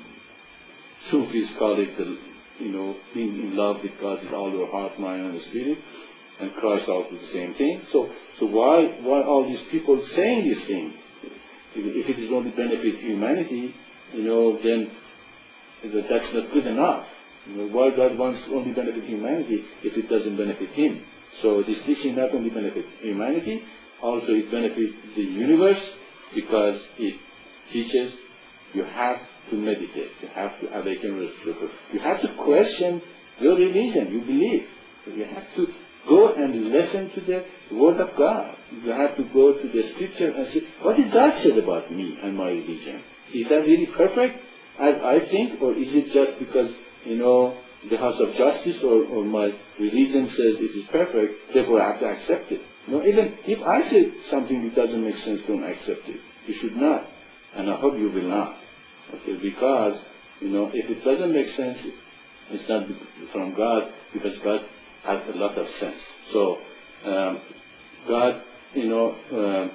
Sufis call it, the, you know, being in love with God with all your heart, mind, and spirit, and Christ also the same thing. So, so why, why all these people saying this thing? If, if it is only benefit humanity, you know, then that's not good enough. You know, why God wants to only benefit humanity if it doesn't benefit Him? So this teaching not only benefits humanity, also it benefits the universe, because it teaches you have to meditate, you have to awaken yourself, you have to question your religion, you believe. You have to go and listen to the Word of God. You have to go to the Scripture and say, what did God say about me and my religion? Is that really perfect, as I think, or is it just because, you know, the House of Justice or, or my religion says it is perfect, therefore I have to accept it? You know, even if I say something that doesn't make sense, don't accept it. You should not. And I hope you will not. Okay, because, you know, if it doesn't make sense, it's not from God, because God has a lot of sense. So, um, God, you know, uh,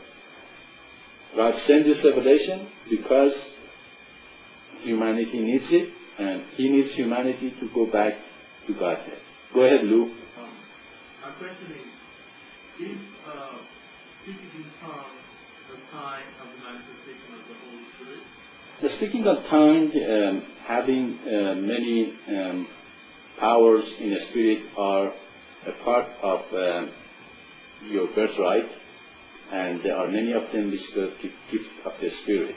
God sent this revelation because humanity needs it, and He needs humanity to go back to Godhead. Go ahead, Lou. Um, my question is, is uh, speaking in tongues the sign of the manifestation of the Holy Spirit? The speaking of tongue, um, having uh, many um, powers in the spirit are a part of um, your birthright, and there are many of them which are the gift of the spirit.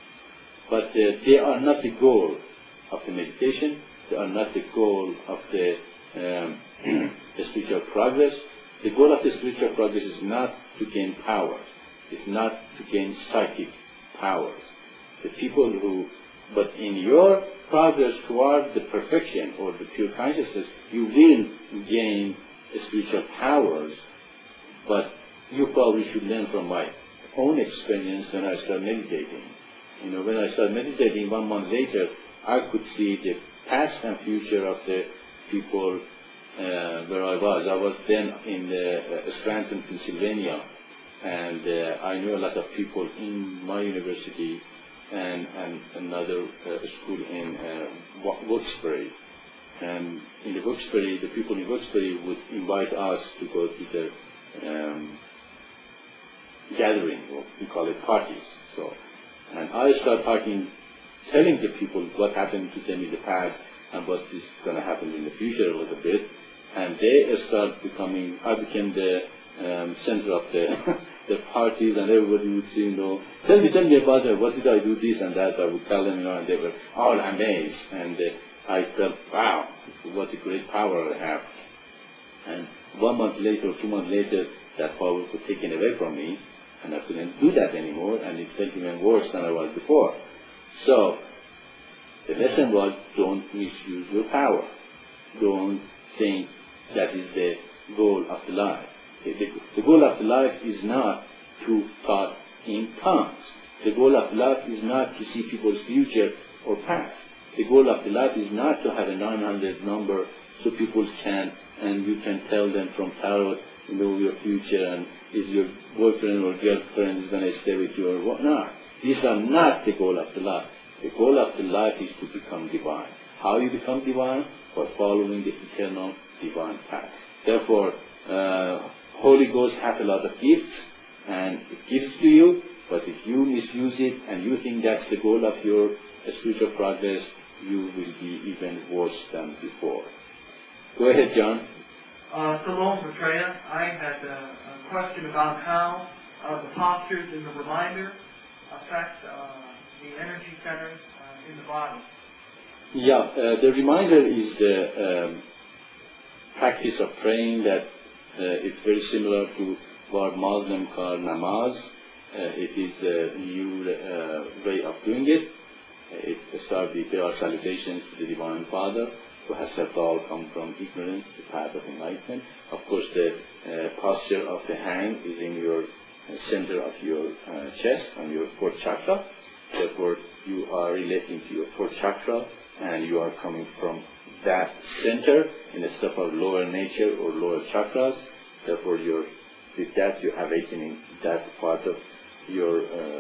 But uh, they are not the goal of the meditation. They are not the goal of the, um, the spiritual progress. The goal of the spiritual progress is not to gain power. It's not to gain psychic powers. The people who, but in your progress toward the perfection or the pure consciousness, you will gain spiritual powers, but you probably should learn from my own experience when I started meditating. You know, when I started meditating one month later, I could see the past and future of the people uh, where I was. I was then in the, uh, Scranton, Pennsylvania, and uh, I knew a lot of people in my university and, and another uh, school in uh, Wilkes-Barre. And in the Wilkes-Barre, the people in Wilkes-Barre would invite us to go to their um, gathering, or we call it parties. So, and I started talking, telling the people what happened to them in the past and what is going to happen in the future a little bit. And they start becoming, I became the um, center of the the parties, and everybody would say, you know, tell me, tell me about it, what did I do, this and that. I would tell them, you know, and they were all amazed. And uh, I felt, wow, what a great power I have. And one month later, two months later, that power was taken away from me, and I couldn't do that anymore, and it felt even worse than I was before. So, the lesson was, don't misuse your power. Don't think that is the goal of the life. The, the goal of the life is not to talk in tongues. The goal of life is not to see people's future or past. The goal of the life is not to have a nine hundred number so people can, and you can tell them from tarot, you know, your future, and if your boyfriend or girlfriend is going to stay with you or whatnot. These are not the goal of the life. The goal of the life is to become divine. How you become divine? By following the eternal divine path. Therefore, uh, Holy Ghost has a lot of gifts, and it gives to you, but if you misuse it and you think that's the goal of your spiritual progress, you will be even worse than before. Go ahead, John. Uh, Salom Maitreya, I had a, a question about how uh, the postures in the reminder affect uh, the energy centers uh, in the body. Yeah, uh, the reminder is the um, practice of praying that uh, it's very similar to what Muslim call namaz. Uh, it is a new uh, way of doing it. It starts with prayer salutations to the Divine Father, who has helped all come from ignorance to the path of enlightenment. Of course, the uh, posture of the hand is in your uh, center of your uh, chest, on your fourth chakra. Therefore, you are relating to your fourth chakra, and you are coming from that center instead of lower nature or lower chakras. Therefore, you're, with that, you're awakening that part of your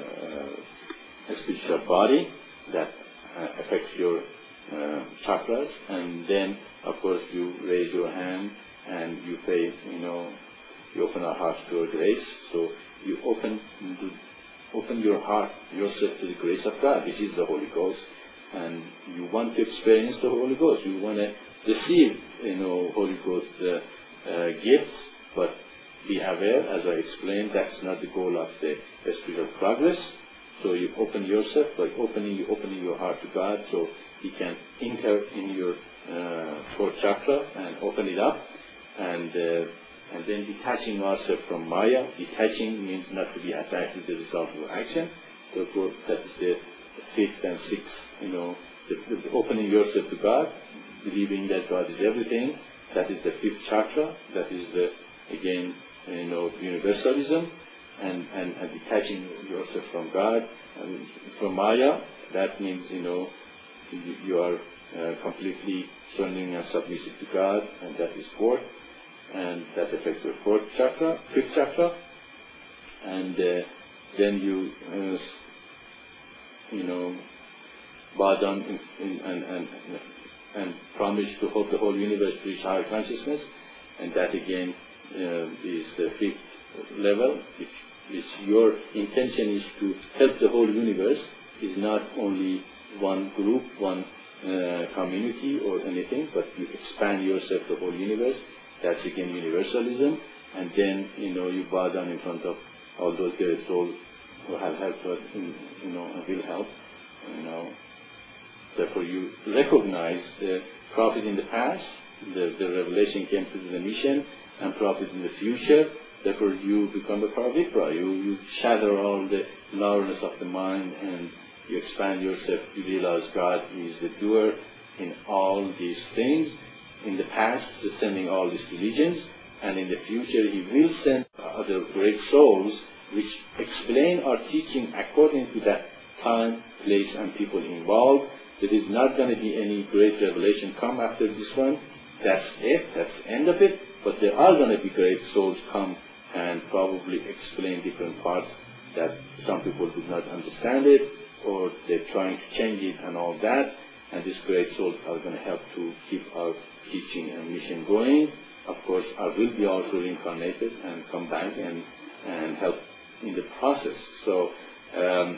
uh, spiritual body that uh, affects your uh, chakras, and then, of course, you raise your hand and you pray, you know, you open our hearts to your grace. So you open open your heart, yourself, to the grace of God, which is the Holy Ghost, and you want to experience the Holy Ghost. You want to receive, you know, Holy Ghost uh, uh, gifts, but be aware, as I explained, that's not the goal of the spiritual progress. So you open yourself by opening, you opening your heart to God, so He can enter in your uh, fourth chakra and open it up, and uh, and then detaching ourselves from Maya. Detaching means not to be attached to the result of action. Therefore, that is the fifth and sixth, you know, the, the opening yourself to God, believing that God is everything. That is the fifth chakra. That is the, again, you know, universalism, and, and, and detaching yourself from God, and from Maya. That means, you know, you, you are uh, completely surrendering and submissive to God, and that is fourth, and that affects your fourth chakra, fifth chakra, and uh, then you, uh, you know, bow down in, in, and, and, and promise to hold the whole universe to reach higher consciousness, and that again uh, is the fifth level, which, which your intention is to help the whole universe, is not only one group, one uh, community or anything, but you expand yourself to the whole universe. That's again universalism, and then, you know, you bow down in front of all those great souls who have helped us, in, you know, and will help, you know. Therefore, you recognize the prophet in the past, the, the revelation came through the mission, and prophet in the future. Therefore, you become a Paravipra. You, you shatter all the narrowness of the mind, and you expand yourself. You realize God is the doer in all these things. In the past, He's sending all these religions, and in the future, He will send other great souls which explain our teaching according to that time, place, and people involved. There is not going to be any great revelation come after this one. That's it. That's the end of it. But there are going to be great souls come and probably explain different parts that some people did not understand it, or they're trying to change it and all that. And these great souls are going to help to keep our teaching and mission going. Of course, I will be also reincarnated and come back and, and help in the process. So, um,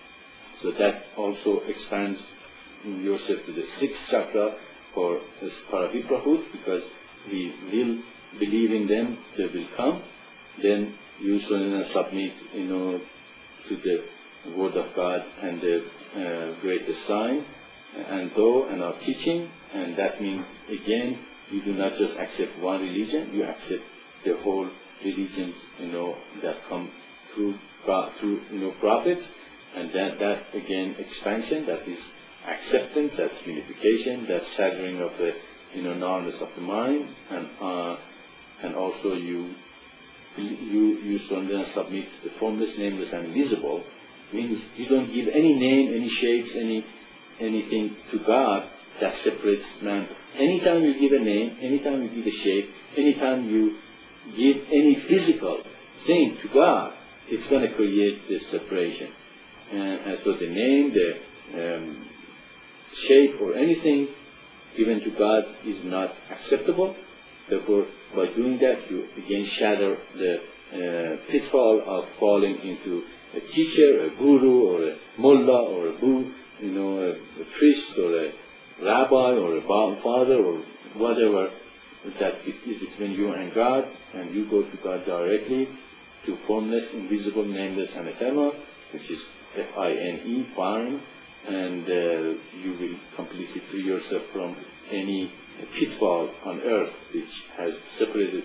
so that also expands yourself to the sixth chakra for this Paraviprahood, because we will believe in them, they will come. Then you surrender and submit, you know, to the Word of God and the uh, greatest sign, and though and our teaching, and that means again you do not just accept one religion, you accept the whole religions, you know, that come through God, through, you know, prophets, and that that again expansion, that is acceptance, that's unification, that's shattering of the, you know, narrowness of the mind, and uh, and also you you you surrender and submit to the formless, nameless, and invisible. Means you don't give any name, any shapes, any anything to God that separates man. Anytime you give a name, anytime you give a shape, anytime you give any physical thing to God, it's going to create this separation. And, and so the name, the um, shape, or anything given to God is not acceptable. Therefore, by doing that, you again shatter the uh, pitfall of falling into a teacher, a guru, or a mullah, or a bu, you know, a, a priest, or a rabbi, or a father, or whatever that it is between you and God, and you go to God directly, to formless, invisible, nameless, and eternal, which is F I N E, fine, and uh, you will completely free yourself from any pitfall on earth which has separated